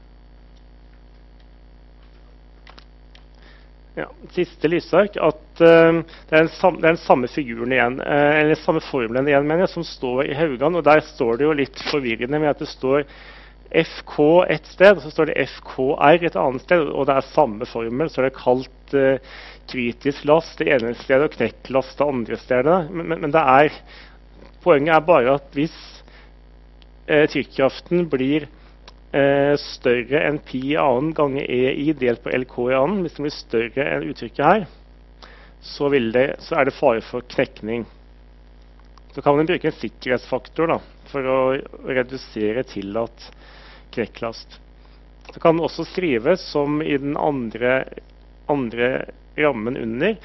Ja, siste lysark at det er den samme figuren igjen, eller samme formelen igjen, mener jeg, som står i Haugan, og der står det jo litt forvirrende med at det står FK et sted, og så står det FKR et annet sted, og det er samme formel, så er det kalt kritisk last det ene stedet og knekklast det andre stedet. Men poenget er bare at hvis trykkraften blir større enn pi i annen ganger EI delt på LK i annen, hvis det blir større enn uttrykket her, så er det fare for knekning. Så kan man bruke en sikkerhetsfaktor da, for å redusere tillatt knekklast. Så kan den også skrives som i den andre rammen under.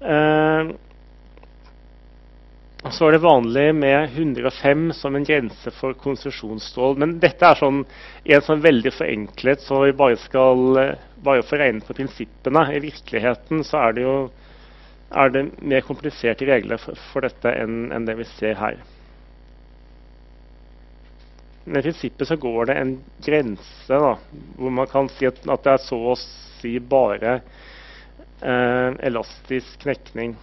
Så er det vanlig med 105 som en grense for konstruksjonsstål. Men dette er sånn veldig forenklet, så vi bare får regne på prinsippene. I virkeligheten så er det mer kompliserte regler for dette enn det vi ser her. Men i prinsippet så går det en grense da, hvor man kan si at det er så å si bare elastisk knekning.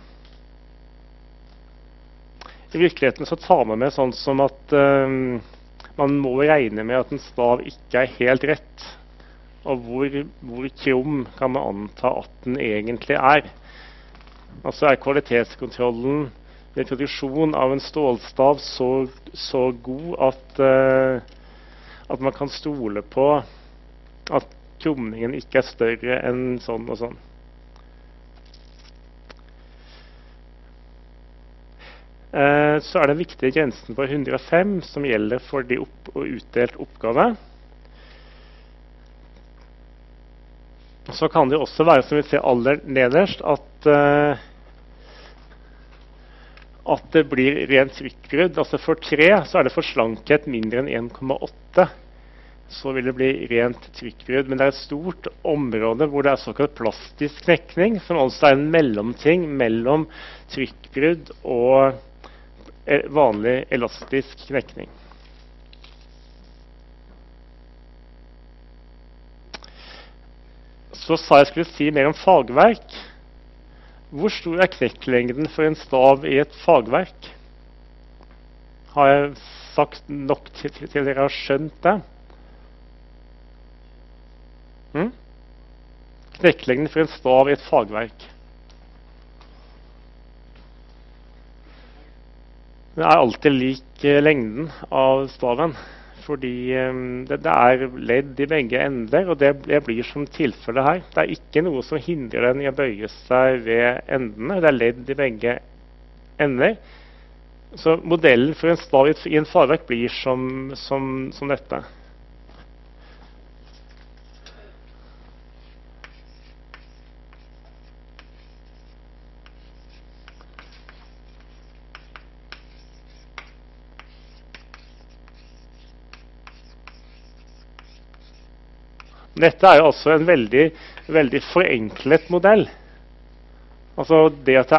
I virkeligheten så tar man med sånn som at man må regne med at en stav ikke er helt rett. Og hvor krum kan man anta at den egentlig er. Altså er kvalitetskontrollen ved produksjon av en stålstav så god at man kan stole på at krumningen ikke er større enn sånn og sånn. Så er den viktige grensen på 105 som gjelder for de utdelt oppgave. Så kan det også være, som vi ser aller nederst, at det blir rent trykkbrudd. Altså for 3 så er det for slankhet mindre enn 1,8. Så vil det bli rent trykkbrudd. Men det er et stort område hvor det er såkalt plastisk knekning, som altså er en mellomting mellom trykkbrudd og vanlig elastisk knekning. Så sa jeg skulle si mer om fagverk. Hvor stor er knekklengden for en stav i et fagverk? Har jeg sagt nok til dere har skjønt det? Knekklengden for en stav i et fagverk. Den er alltid lik lengden av staven, fordi det er ledd i begge ender, og det blir som tilfelle her. Det er ikke noe som hindrer den i å bøye seg ved endene. Det er ledd i begge ender. Så modellen for en stav i en fagverk blir som dette. Dette er jo altså en veldig, veldig forenklet modell. Altså det at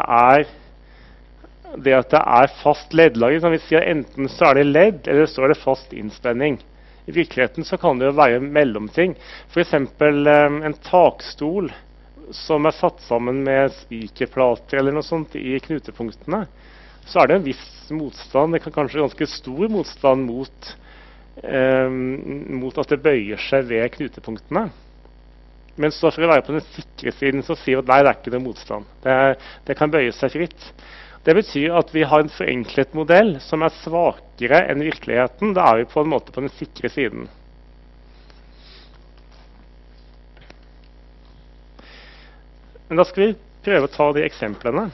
det er fast leddlager, som vi sier enten så er det ledd, eller så er det fast innspenning. I virkeligheten så kan det jo være mellomting. For eksempel en takstol som er satt sammen med spikerplater eller noe sånt i knutepunktene, så er det en viss motstand. Det kan kanskje ganske stor motstand mot at det bøyer seg ved knutepunktene. Men så for å være på den sikre siden så sier vi at nei, det er ikke noe motstand. Det kan bøye seg fritt. Det betyr at vi har en forenklet modell som er svakere enn virkeligheten. Da er vi på en måte på den sikre siden. Men da skal vi prøve å ta de eksemplene.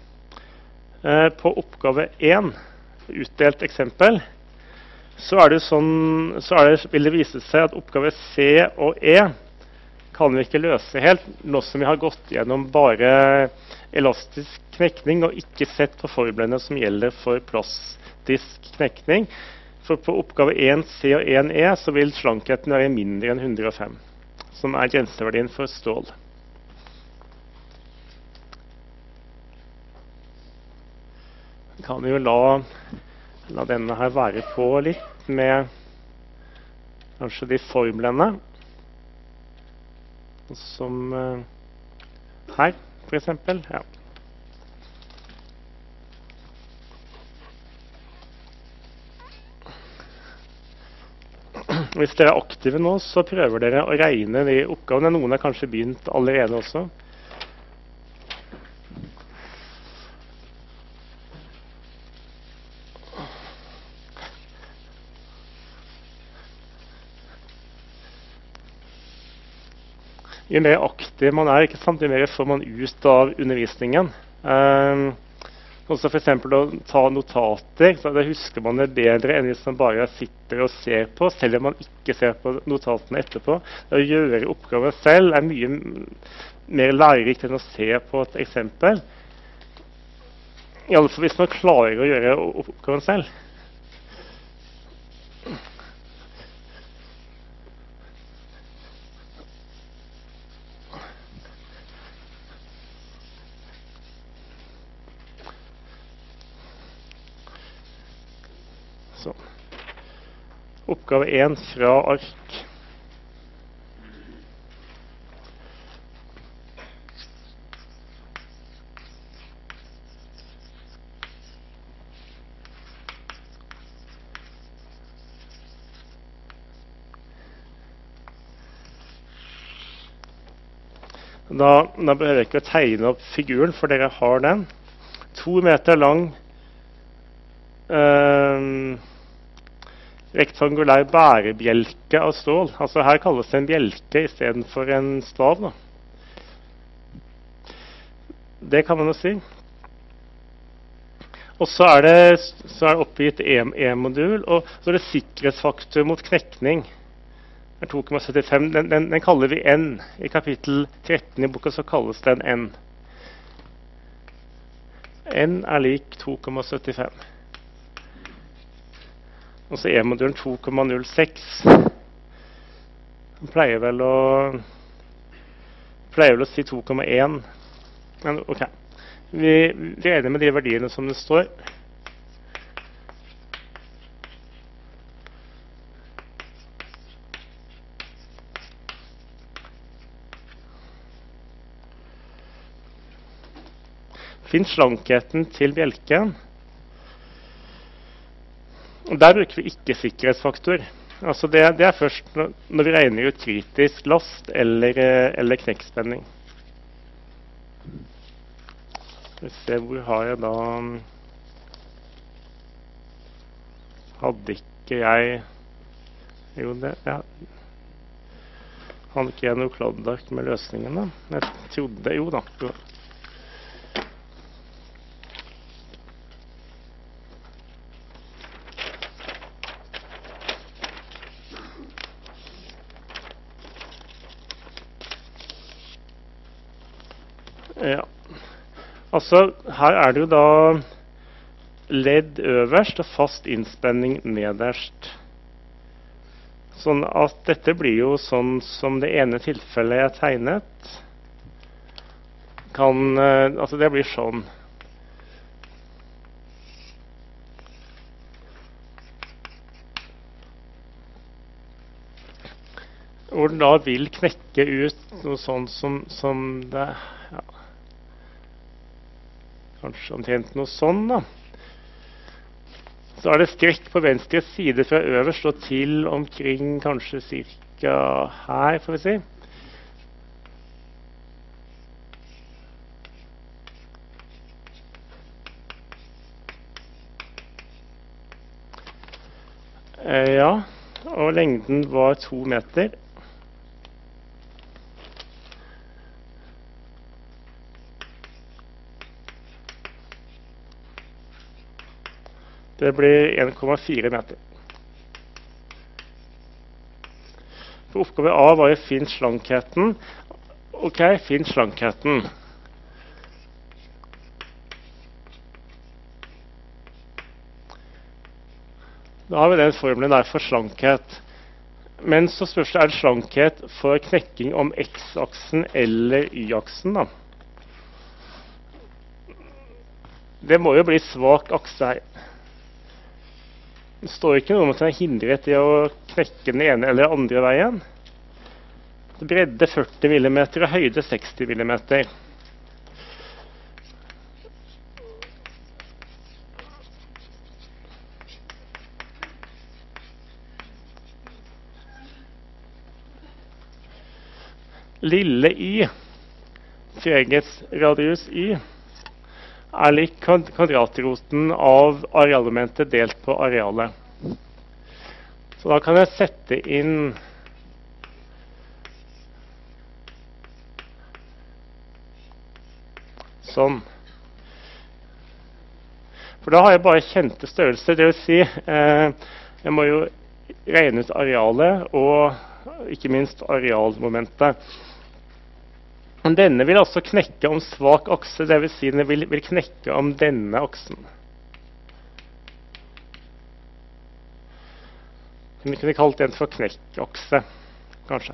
På oppgave 1, utdelt eksempel, så vil det vise seg at oppgave C og E kan vi ikke løse helt, nå som vi har gått gjennom bare elastisk knekning og ikke sett på formlene som gjelder for plastisk knekning. For på oppgave 1C og 1E så vil slankheten være mindre enn 105, som er grenseverdien for stål. Vi kan jo la denne her være på litt med kanskje de formlene som her, for eksempel. Ja. Hvis dere er aktive nå, så prøver dere å regne de oppgavene. Noen har kanskje begynt allerede også. Jo mer aktiv man er, ikke sant, jo mer får man ut av undervisningen. Også for eksempel å ta notater, så det husker man det bedre enn hvis man bare sitter og ser på, selv om man ikke ser på notatene etterpå. Det å gjøre oppgaven selv er mye mer lærerikt enn å se på et eksempel. I alle fall hvis man klarer å gjøre oppgaven selv. Så. Oppgave 1 fra ark. Da behøver jeg ikke å tegne opp figuren, for dere har den. 2 meter lang rektangulær bærebjelke av stål. Altså her kalles det en bjelke i stedet for en stav. Da. Det kan man jo si. Og så er det oppgitt E-modul, og så er det sikkerhetsfaktor mot knekning. Det er 2,75. Den kaller vi N. I kapittel 13 i boka så kalles den N. N er lik 2,75. Og så E-modulen 2,06. Den pleier vel å si 2,1. Men ok. Vi er enige med de verdiene som det står. Finn slankheten til bjelken. Der bruker vi ikke sikkerhetsfaktor. Altså det er først når vi regner ut kritisk last eller knekkspenning. Skal vi se, hvor har jeg da... Hadde ikke jeg... Jo, det... Ja. Hadde ikke jeg noe kladdark med løsningen da? Jeg trodde... Jo da. Ja. Altså, her er det jo da ledd øverst og fast innspenning nederst. Sånn at dette blir jo sånn som det ene tilfellet jeg tegnet. Altså det blir sånn. Hvor den da vil knekke ut noe sånt som det, ja, kanskje omtrent noe sånn da. Så er det strekk på venstre side fra øverst og til omkring kanskje cirka her, får vi si. Ja, og lengden var 2 meter. Det blir 1,4 meter. For oppgave A var jo finn slankheten. Ok, finn slankheten. Da har vi den formelen der for slankhet. Men så spørs det, er det slankhet for knekking om x-aksen eller y-aksen da? Det må jo bli svak akse her. Det står ikke noe om at den er hindret i å knekke den ene eller andre veien. Bredde 40 mm og høyde 60 mm. Lille y, freghetsradius y, er lik kvadratroten av arealmomentet delt på arealet. Så da kan jeg sette inn sånn. For da har jeg bare kjente størrelser, det vil si jeg må jo regne ut arealet og ikke minst arealmomentet. Men denne vil altså knekke om svak akse, det vil si den vil knekke om denne aksen. Vi kunne kalt den for knekkakse, kanskje.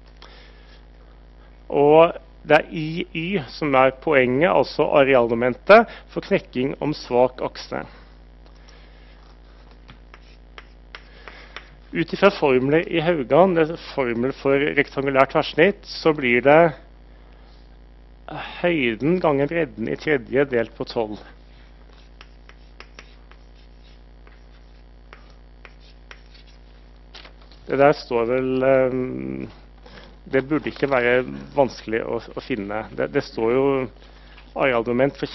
Og det er IY som er poenget, altså arealmomentet, for knekking om svak akse. Ut ifra formler i Haugan, det er formel for rektangulært tverrsnitt, så blir det høyden ganger bredden i tredje delt på 12. Det der står vel... Det burde ikke være vanskelig å finne. Det står jo arealmoment for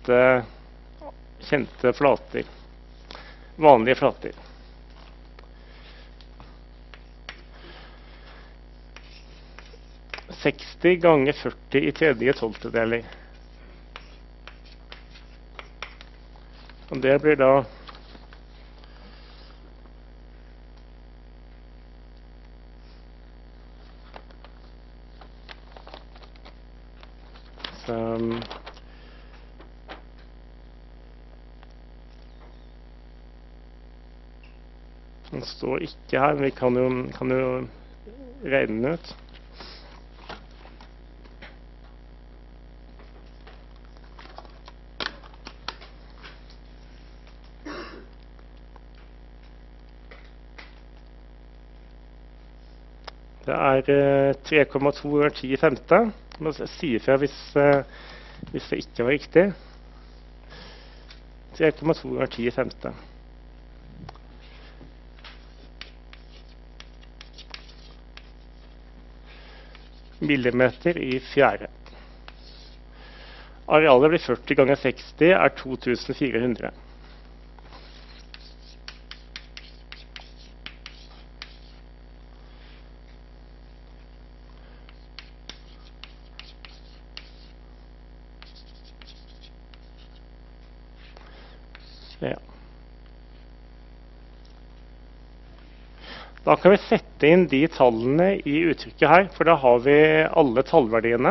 kjente flater. Vanlige flater. – 60 ganger 40 i tredje tolvtedeler. Og det blir da den står ikke her, men vi kan jo regne den ut. Det er 3,2 ganger 10 i femte. Man sier fra hvis det ikke var riktig. 3,2 ganger 10 i femte. Millimeter i fjerde. Arealet blir 40 ganger 60 er 2400. Ja. Da kan vi sette inn de tallene i uttrykket her, for da har vi alle tallverdiene.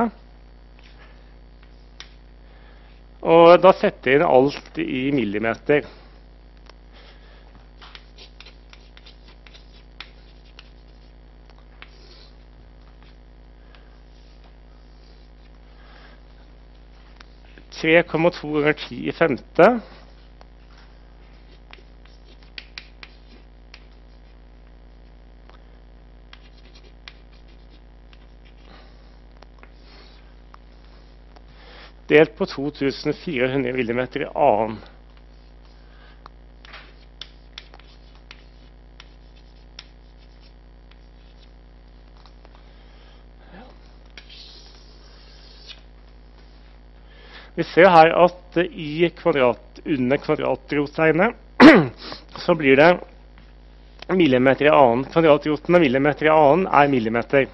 Og da setter jeg inn alt i millimeter. Tre komma 2 ganger 10 i femte. Delt på 2400 millimeter i annen. Vi ser her at i under kvadratrotstegnet så blir det millimeter i annen. Kvadratroten av millimeter i annen er millimeter.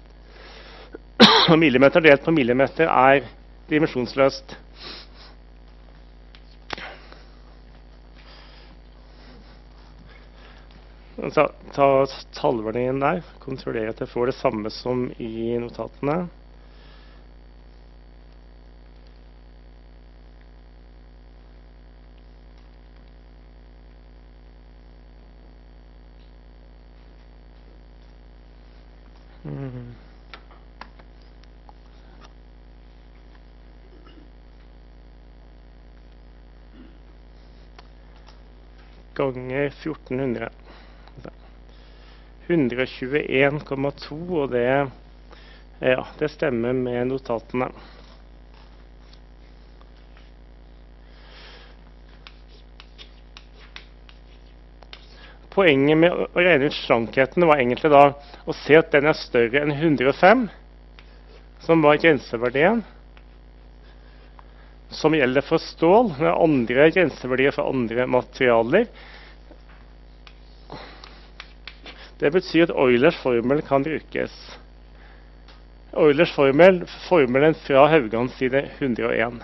Og millimeter delt på millimeter er dimensjonsløst. Ta tallverdien der. Kontrollere at jeg får det samme som i notatene. Ganger 1400. 121,2, og det stemmer med notatene. Poenget med å regne ut slankheten var egentlig da å se at den er større enn 105, som var grenseverdien, som gjelder for stål, med andre grenseverdier for andre materialer. Det betyr at Eulers formel kan brukes. Eulers formelen fra Haugans side 101.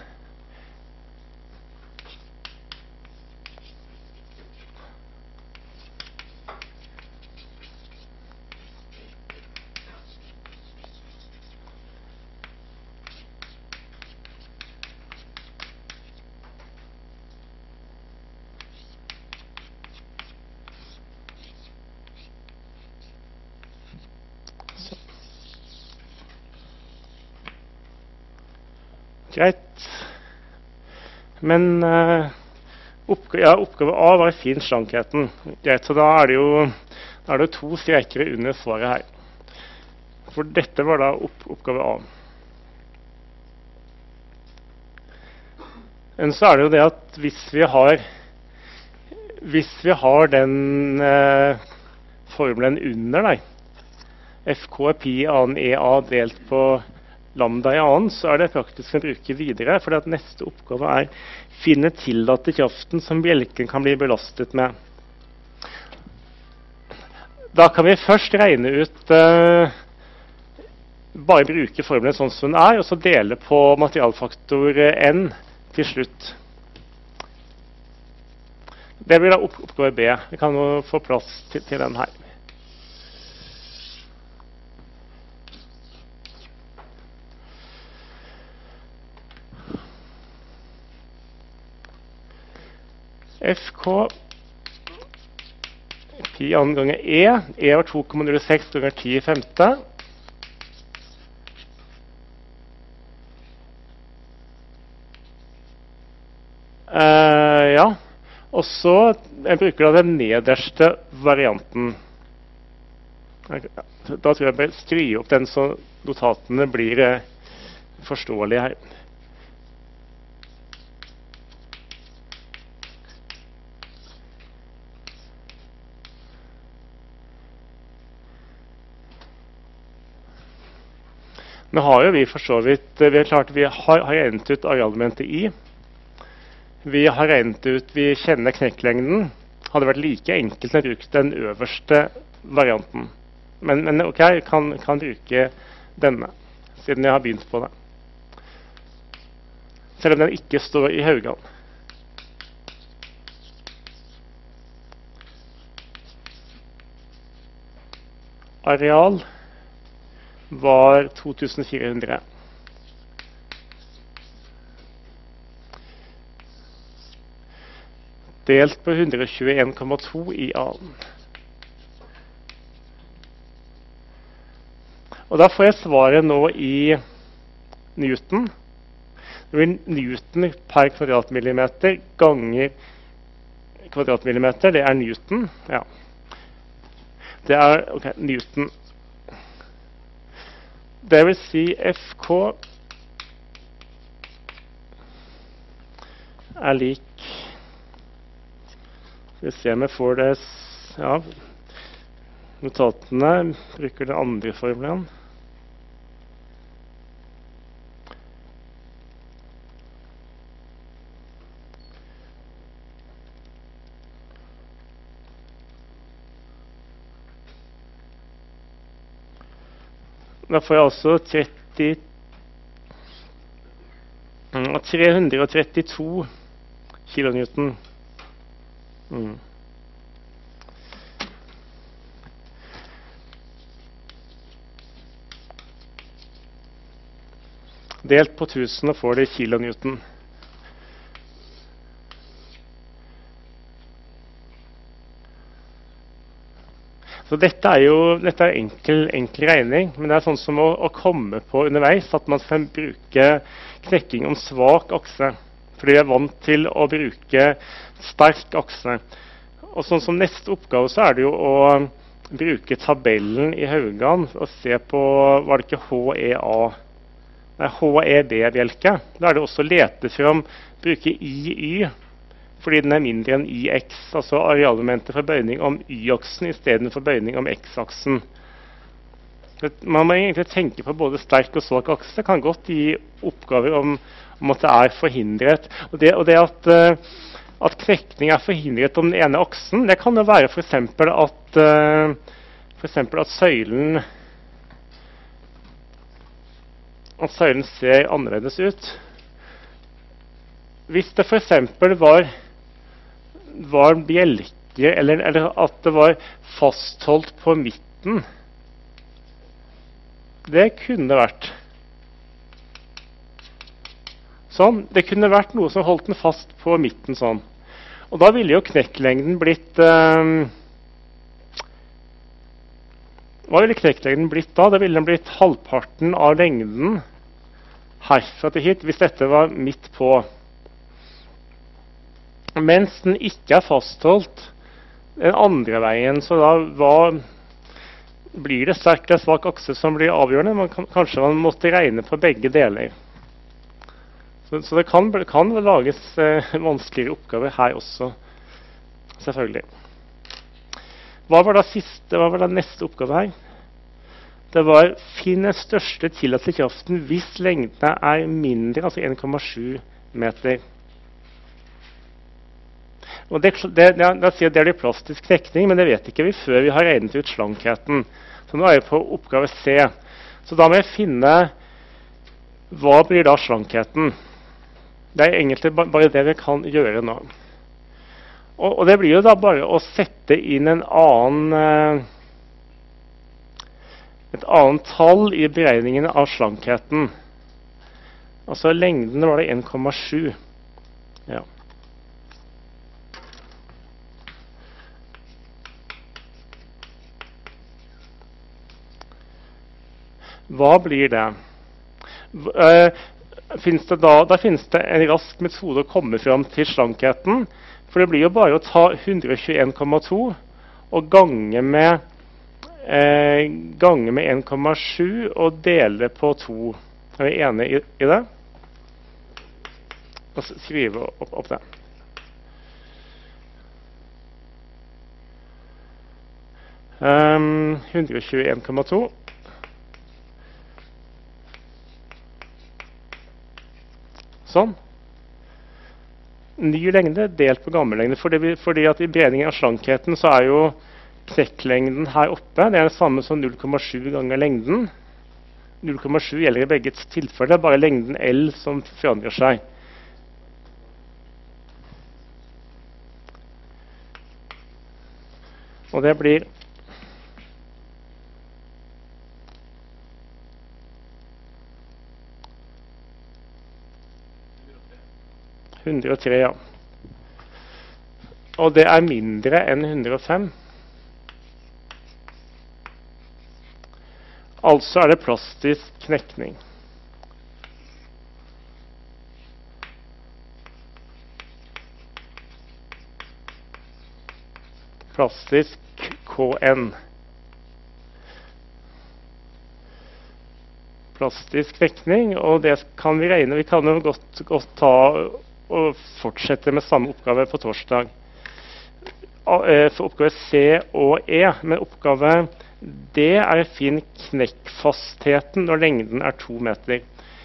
Greit. Men oppgave A var fin slankheten. Greit, så da er det to streker under svaret her. For dette var da oppgave A. Men så er det jo det at hvis vi har den formelen under der, FK er pi annen EA delt på lambda i annen, så er det praktisk å bruke videre, for at neste oppgave er finne tillatte kraften som bjelken kan bli belastet med. Da kan vi først regne ut, bare bruke formelen sånn som den er, og så dele på materialfaktor n til slutt. Det blir da oppgave B. Vi kan jo få plass til den her. FK pi annen ganger E. E var 2,06 ganger 10 i femte. Ja. Og så jeg bruker da den nederste varianten. Da tror jeg bare skrive opp den så notatene blir forståelige her. Nå har jo vi for så vidt vi har regnet ut arealmomentet I. Vi har regnet ut, vi kjenner knekklengden. Hadde vært like enkelt å bruke den øverste varianten. Men ok, jeg kan bruke denne, siden jeg har begynt på det. Selv om den ikke står i Haugan. Areal var 2400. Delt på 121,2 i annen. Og da får jeg svaret nå i Newton. Det blir Newton per kvadratmillimeter ganger kvadratmillimeter. Det er Newton. Ja. Det er Newton. Det vil si FK er lik. Skal vi se om jeg får det. Ja, notatene bruker den andre formelen. Da får jeg altså 332 kilonewton. Delt på 1000 og får det i kilonewton. Så dette er enkel regning, men det er sånn som å komme på underveis at man skal bruke knekking om svak akse. Fordi vi er vant til å bruke sterk akse. Og sånn som neste oppgave så er det jo å bruke tabellen i Haugan og se på, var det ikke HEA? Nei, HEB-bjelke. Da er det også å lete fram, bruke IY, fordi den er mindre enn IX, altså arealmomentet for bøyning om Y-aksen i stedet for bøyning om X-aksen. Man må egentlig tenke på både sterk og svak akse. Det kan godt gi oppgaver om at det er forhindret. Og det at knekning er forhindret om den ene aksen, det kan jo være for eksempel at søylen ser annerledes ut. Hvis det for eksempel var bjelker, eller at det var fastholdt på midten, det kunne vært sånn. Det kunne vært noe som holdt den fast på midten sånn. Og da ville jo knekklengden blitt hva ville knekklengden blitt da? Da ville den blitt halvparten av lengden herfra til hit, hvis dette var midt på. Mens den ikke er fastholdt den andre veien, så da blir det sterk eller svak akse som blir avgjørende. Kanskje man måtte regne på begge deler. Så det kan lages vanskeligere oppgaver her også, selvfølgelig. Hva var da neste oppgave her? Det var finn den største tillatte kraften hvis lengden er mindre, altså 1,7 meter. Og det er plastisk knekning, men det vet ikke vi før vi har regnet ut slankheten. Så nå er jeg på oppgave C. Så da må jeg finne hva blir da slankheten. Det er egentlig bare det vi kan gjøre nå. Og det blir jo da bare å sette inn et annet tall i beregningen av slankheten. Altså lengden var det 1,7. Ja. Hva blir det? Da finnes det en rask metode å komme fram til slankheten. For det blir jo bare å ta 121,2 og gange med 1,7 og dele på 2. Er vi enige i det? Og skrive opp det. Um, 121,2 avstand. Ny lengde delt på gammel lengde. Fordi at i beregningen av slankheten så er jo knekklengden her oppe. Det er det samme som 0,7 ganger lengden. 0,7 gjelder i begge tilfeller. Det er bare lengden L som forandrer seg. Og det blir 103, ja. Og det er mindre enn 105. Altså er det plastisk knekning. Plastisk KN. Plastisk knekning, og det kan vi regne. Vi kan jo godt ta og fortsette med samme oppgave på torsdag. For oppgave C og E, men oppgave D er å finne knekkfastheten når lengden er 2 meter.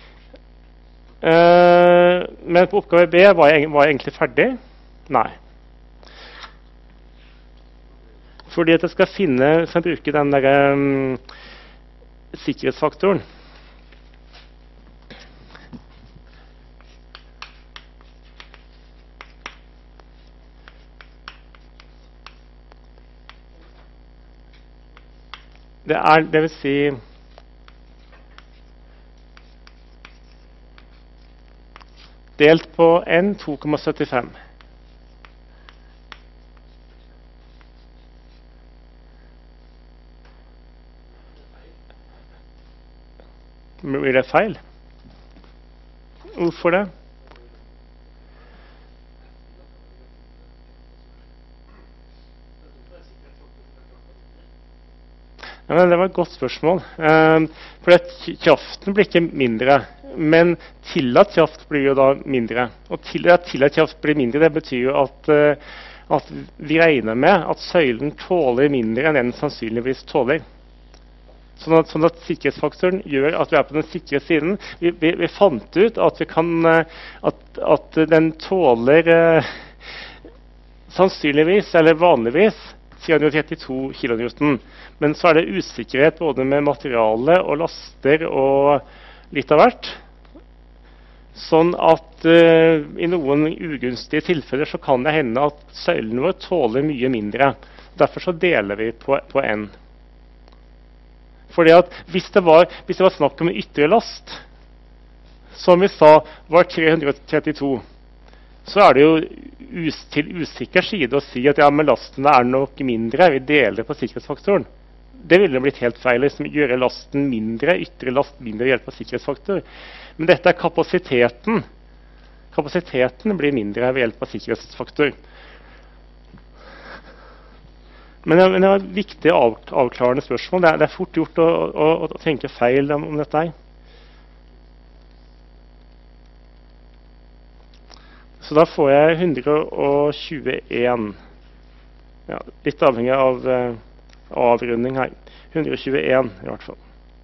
Men på oppgave B var jeg egentlig ferdig? Nei. Fordi at jeg skal bruke den der sikkerhetsfaktoren. Det vil si delt på N 2,75. Blir det feil? Hvorfor det? Ja, men det var et godt spørsmål. For kraften blir ikke mindre, men tillatt kraft blir jo da mindre. Og tillatt kraft blir mindre, det betyr jo at vi regner med at søylen tåler mindre enn den sannsynligvis tåler. Sånn at sikkerhetsfaktoren gjør at vi er på den sikre siden. Vi fant ut at den tåler sannsynligvis, eller vanligvis, 332 kN. Men så er det usikkerhet både med materiale og laster og litt av hvert. Sånn at i noen ugunstige tilfeller så kan det hende at søylene våre tåler mye mindre. Derfor så deler vi på N. Fordi at hvis det var snakk om en ytre last, som vi sa var 332, så er det jo til usikker side å si at ja, men lastene er nok mindre, vi deler på sikkerhetsfaktoren. Det ville blitt helt feil å gjøre lasten mindre, ytre last mindre ved hjelp av sikkerhetsfaktor. Men dette er kapasiteten. Kapasiteten blir mindre ved hjelp av sikkerhetsfaktor. Men det er et viktig avklarende spørsmål. Det er fort gjort å tenke feil om dette her. Så da får jeg 121. Ja, litt avhengig av avrunding her. 121 i hvert fall.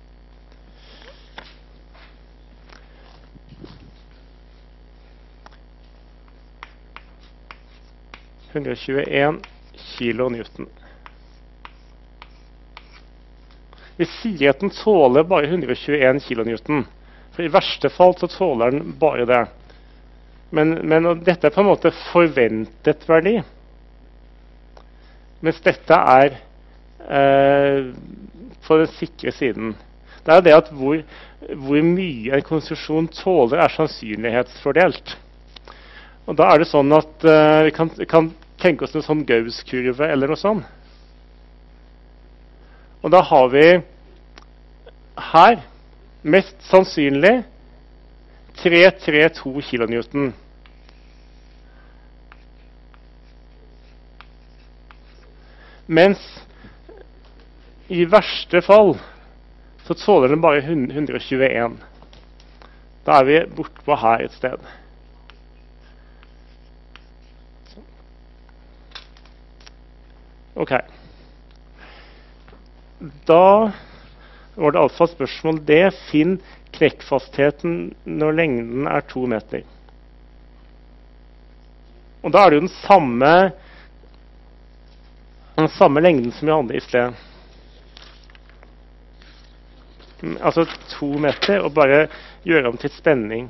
kilonewton. Vi sier at den tåler bare 121 kilonewton. For i verste fall så tåler den bare det. Men dette er på en måte forventet verdi. Mens dette er på den sikre siden. Det er det at hvor mye en konstruksjon tåler er sannsynlighetsfordelt. Og da er det sånn at vi kan tenke oss en sånn Gauss-kurve eller noe sånt. Og da har vi her mest sannsynlig 332 kilonewton. Mens i verste fall så tåler den bare 121. Da er vi bortpå her et sted. Ok. Da var det altså spørsmål D. Finn knekkfastheten når lengden er 2 meter. Og da er det jo den samme lengden som vi hadde i sted. Altså 2 meter, og bare gjøre om til spenning.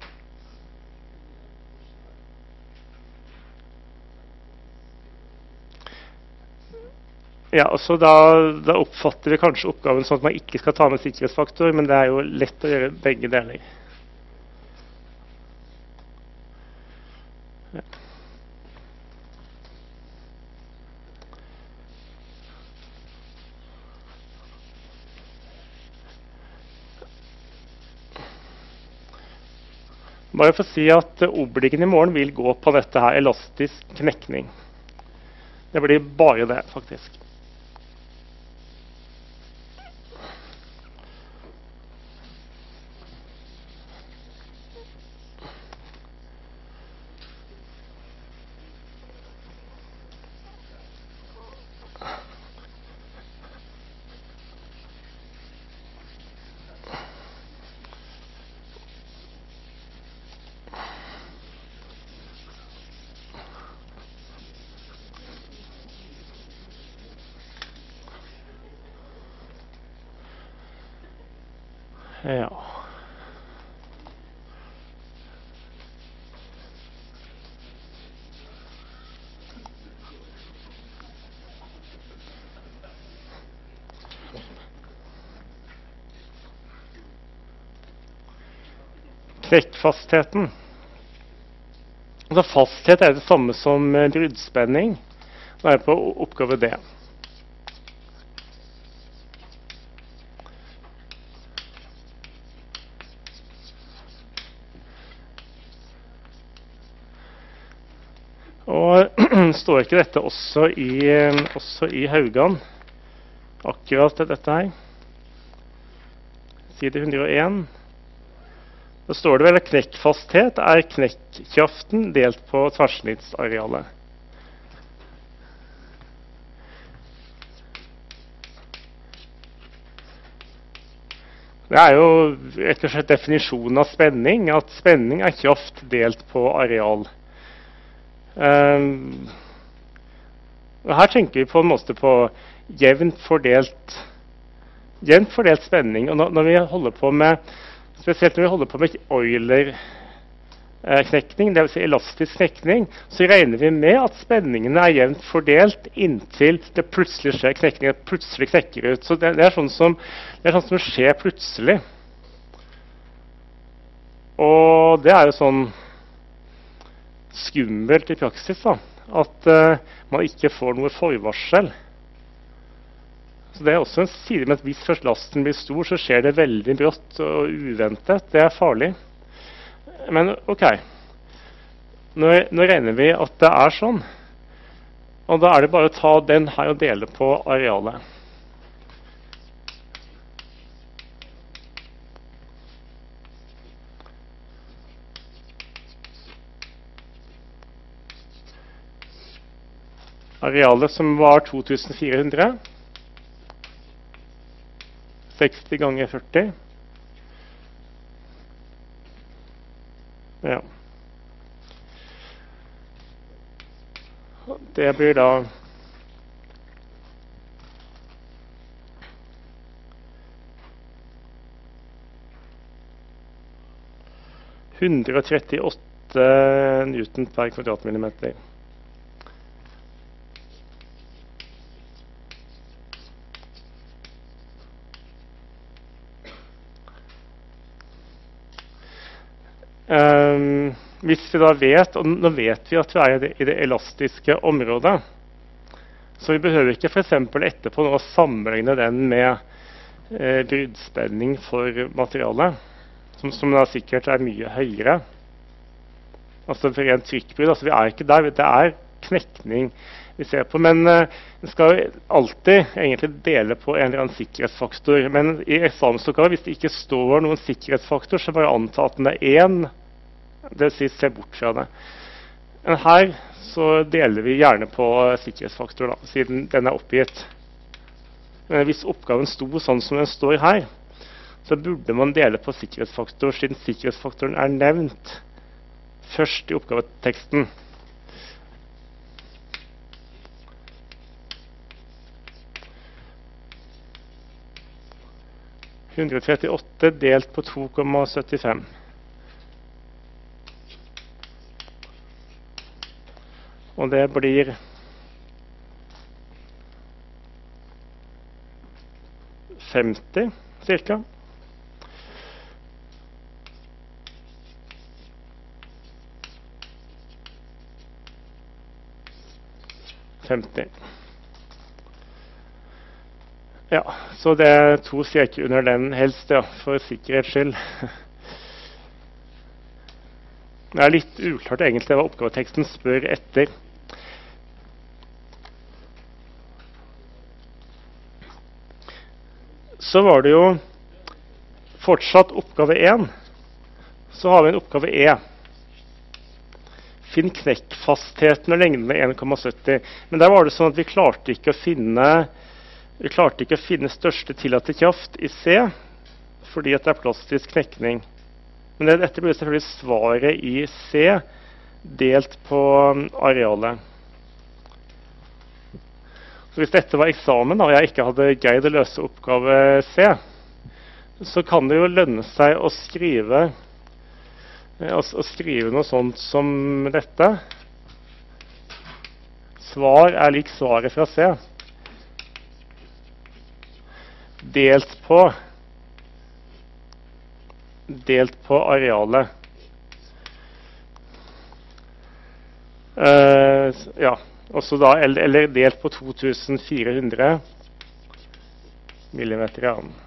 Ja, og så da oppfatter vi kanskje oppgaven sånn at man ikke skal ta med sikkerhetsfaktor, men det er jo lett å gjøre begge deler. Ja. Bare for å si at obligen i morgen vil gå på dette her, elastisk knekning. Det blir bare det, faktisk. Ja. Knekkfastheten. Altså fasthet er det samme som bruddspenning. Da er det på oppgave D. Og står ikke dette også i Haugan, akkurat dette her? Side 101. Da står det vel at knekkfasthet er knekkraften delt på tverrsnittsarealet. Det er jo rett og slett definisjonen av spenning, at spenning er kraft delt på areal. Og her tenker vi på en måte på jevnt fordelt spenning. Og når vi holder på med, spesielt når vi holder på med Euler-knekning, det vil si elastisk knekning, så regner vi med at spenningene er jevnt fordelt inntil det plutselig skjer knekning, det plutselig knekker ut. Så det er sånn som skjer plutselig. Og det er jo sånn skummelt i praksis, da, at man ikke får noe forvarsel. Så det er også en side med at hvis først lasten blir stor, så skjer det veldig brått og uventet. Det er farlig. Men ok, nå regner vi at det er sånn, og da er det bare å ta den her og dele på arealet. Arealet som var 2400, 60 ganger 40. Ja. Det blir da 138 Newton per kvadratmillimeter. Hvis vi da vet, og nå vet vi at vi er i det elastiske området, så vi behøver ikke for eksempel etterpå nå å sammenligne den med bruddspenning for materialet, som da sikkert er mye høyere. Altså for rent trykkbrudd, altså vi er ikke der, det er knekning vi ser på, men vi skal alltid egentlig dele på en eller annen sikkerhetsfaktor. Men i eksamensoppgaven, hvis det ikke står noen sikkerhetsfaktor, så bare anta at den er 1, det vil si se bort fra det. Men her så deler vi gjerne på sikkerhetsfaktor, da, siden den er oppgitt. Men hvis oppgaven sto sånn som den står her, så burde man dele på sikkerhetsfaktor, siden sikkerhetsfaktoren er nevnt først i oppgaveteksten. 138 delt på 2,75. Og det blir 50 cirka. Ja, så det er 2 streker under den helst, ja, for sikkerhets skyld. Det er litt uklart egentlig hva oppgaveteksten spør etter. Så var det jo fortsatt oppgave 1. Så har vi en oppgave E. Finn knekkfastheten og lengden med 1,70. Men der var det sånn at vi klarte ikke å finne største tillatte kraft i C, fordi at det er plass til knekning. Men dette blir selvfølgelig svaret i C delt på arealet. Så hvis dette var eksamen og jeg ikke hadde greid å løse oppgave C, så kan det jo lønne seg å skrive noe sånt som dette. Svar er lik svaret fra C. Delt på arealet. Ja, også da, eller delt på 2400 millimeter i annen.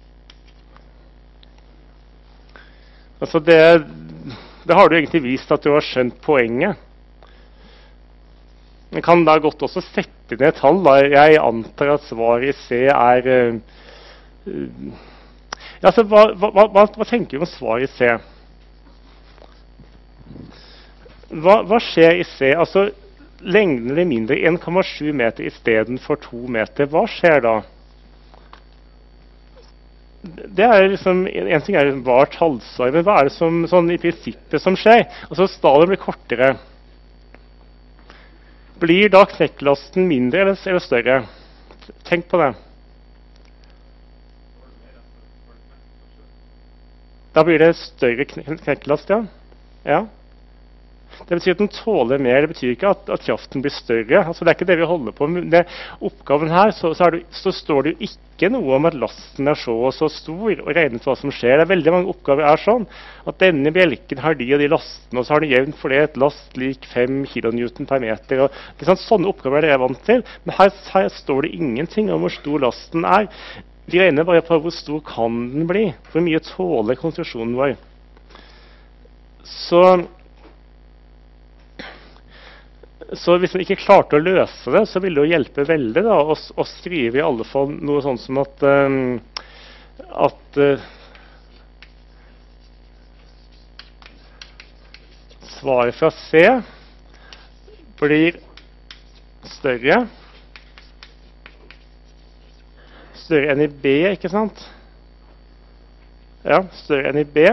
Altså det har du egentlig vist at du har skjønt poenget. Man kan da godt også sette ned tall. Da. Jeg antar at svaret i C er altså, hva tenker du om svaret i C? Hva skjer i C? Altså, lengden blir mindre, 1,7 meter i stedet for 2 meter. Hva skjer da? Det er liksom, en ting er hva er tallsvar, men hva er det som, sånn i prinsippet som skjer? Altså, staden blir kortere. Blir da knekklasten mindre eller større? Tenk på det. Da blir det større knekklast, ja. Ja. Det betyr at den tåler mer. Det betyr ikke at kraften blir større. Altså, det er ikke det vi holder på med. Oppgaven her så står det jo ikke noe om at lasten er så og så stor, og regnet hva som skjer. Det er veldig mange oppgaver er sånn at denne bjelken har de og de lastene, og så har den jevnt fordelt last lik 5 kilonewton per meter. Og, ikke sant? Sånne oppgaver er det jeg vant til. Men her står det ingenting om hvor stor lasten er. Vi regner bare på hvor stor kan den bli. Hvor mye tåler konstruksjonen vår. Så hvis man ikke klarte å løse det, så ville det jo hjelpe veldig da, å skrive i alle fall noe sånt som at svaret fra C blir større enn i B, ikke sant? Ja, større enn i B.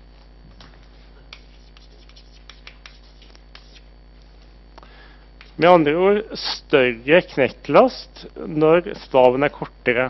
Med andre ord, større knekklast når staven er kortere.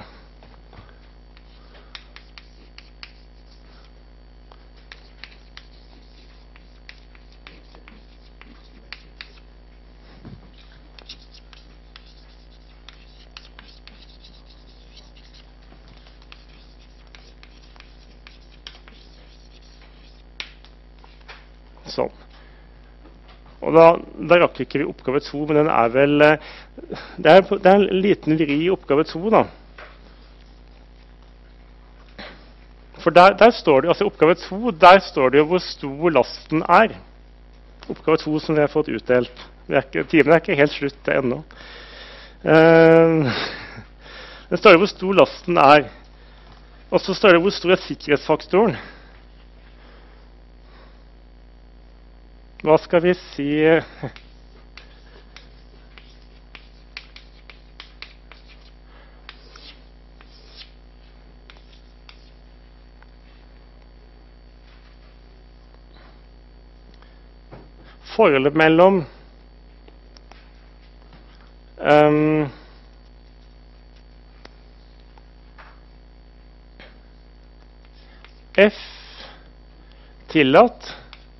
Sånn. Og da rakk ikke vi oppgave 2, men den er vel det er en liten vri i oppgave 2 da. For der står det, altså oppgave 2, der står det jo hvor stor lasten er. Oppgave 2 som vi har fått utdelt. Timen er ikke helt slutt ennå. Det står jo hvor stor lasten er. Og så står det hvor stor er sikkerhetsfaktoren. Hva skal vi si? Forholdet mellom F tillatt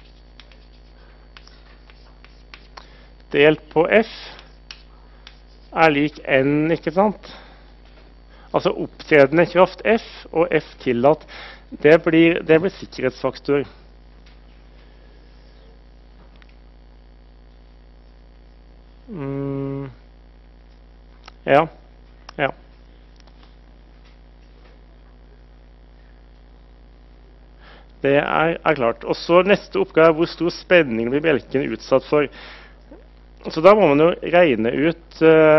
delt på F er lik N, ikke sant? Altså opptredende kraft F og F tillatt, det blir sikkerhetsfaktor. Ja. Det er klart. Og så neste oppgave er hvor stor spenning blir bjelken utsatt for. Så da må man jo regne ut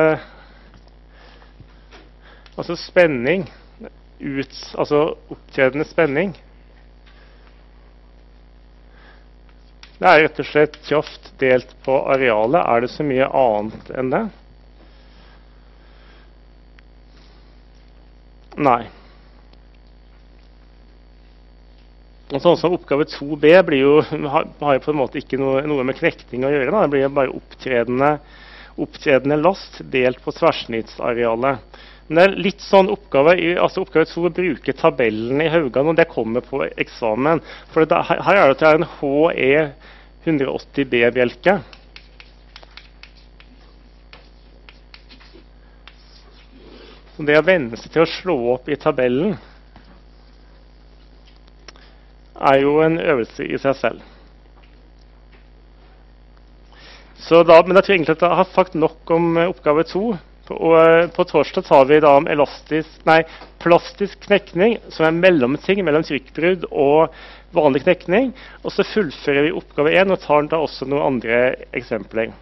altså spenning, altså opptredende spenning. Det er rett og slett kraft delt på arealet. Er det så mye annet enn det? Nei. Og sånn som oppgave 2b har jo på en måte ikke noe med knekting å gjøre. Da. Det blir bare opptredende last delt på tverrsnittsarealet. Men det er litt sånn oppgave to å bruke tabellen i Haugan, og det kommer på eksamen. For her er det en HE 180B-bjelke. Så det å venne seg til å slå opp i tabellen er jo en øvelse i seg selv. Men jeg tror egentlig at jeg har sagt nok om oppgave 2. På torsdag tar vi da om plastisk knekning, som er mellomting mellom trykkbrudd og vanlig knekning. Og så fullfører vi oppgave 1 og tar da også noen andre eksempler.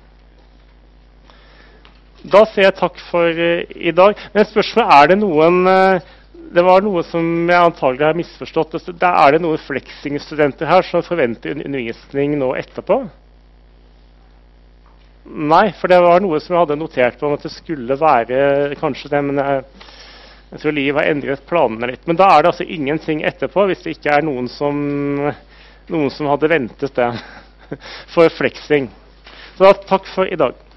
Da sier jeg takk for i dag. Men spørsmålet er det noen... Det var noe som jeg antagelig har misforstått. Er det noen fleksing-studenter her som forventer undervisning nå etterpå? Nei, for det var noe som jeg hadde notert på om at det skulle være kanskje det, men jeg tror livet har endret planene litt. Men da er det altså ingenting etterpå, hvis det ikke er noen som hadde ventet det for fleksing. Så da, takk for i dag.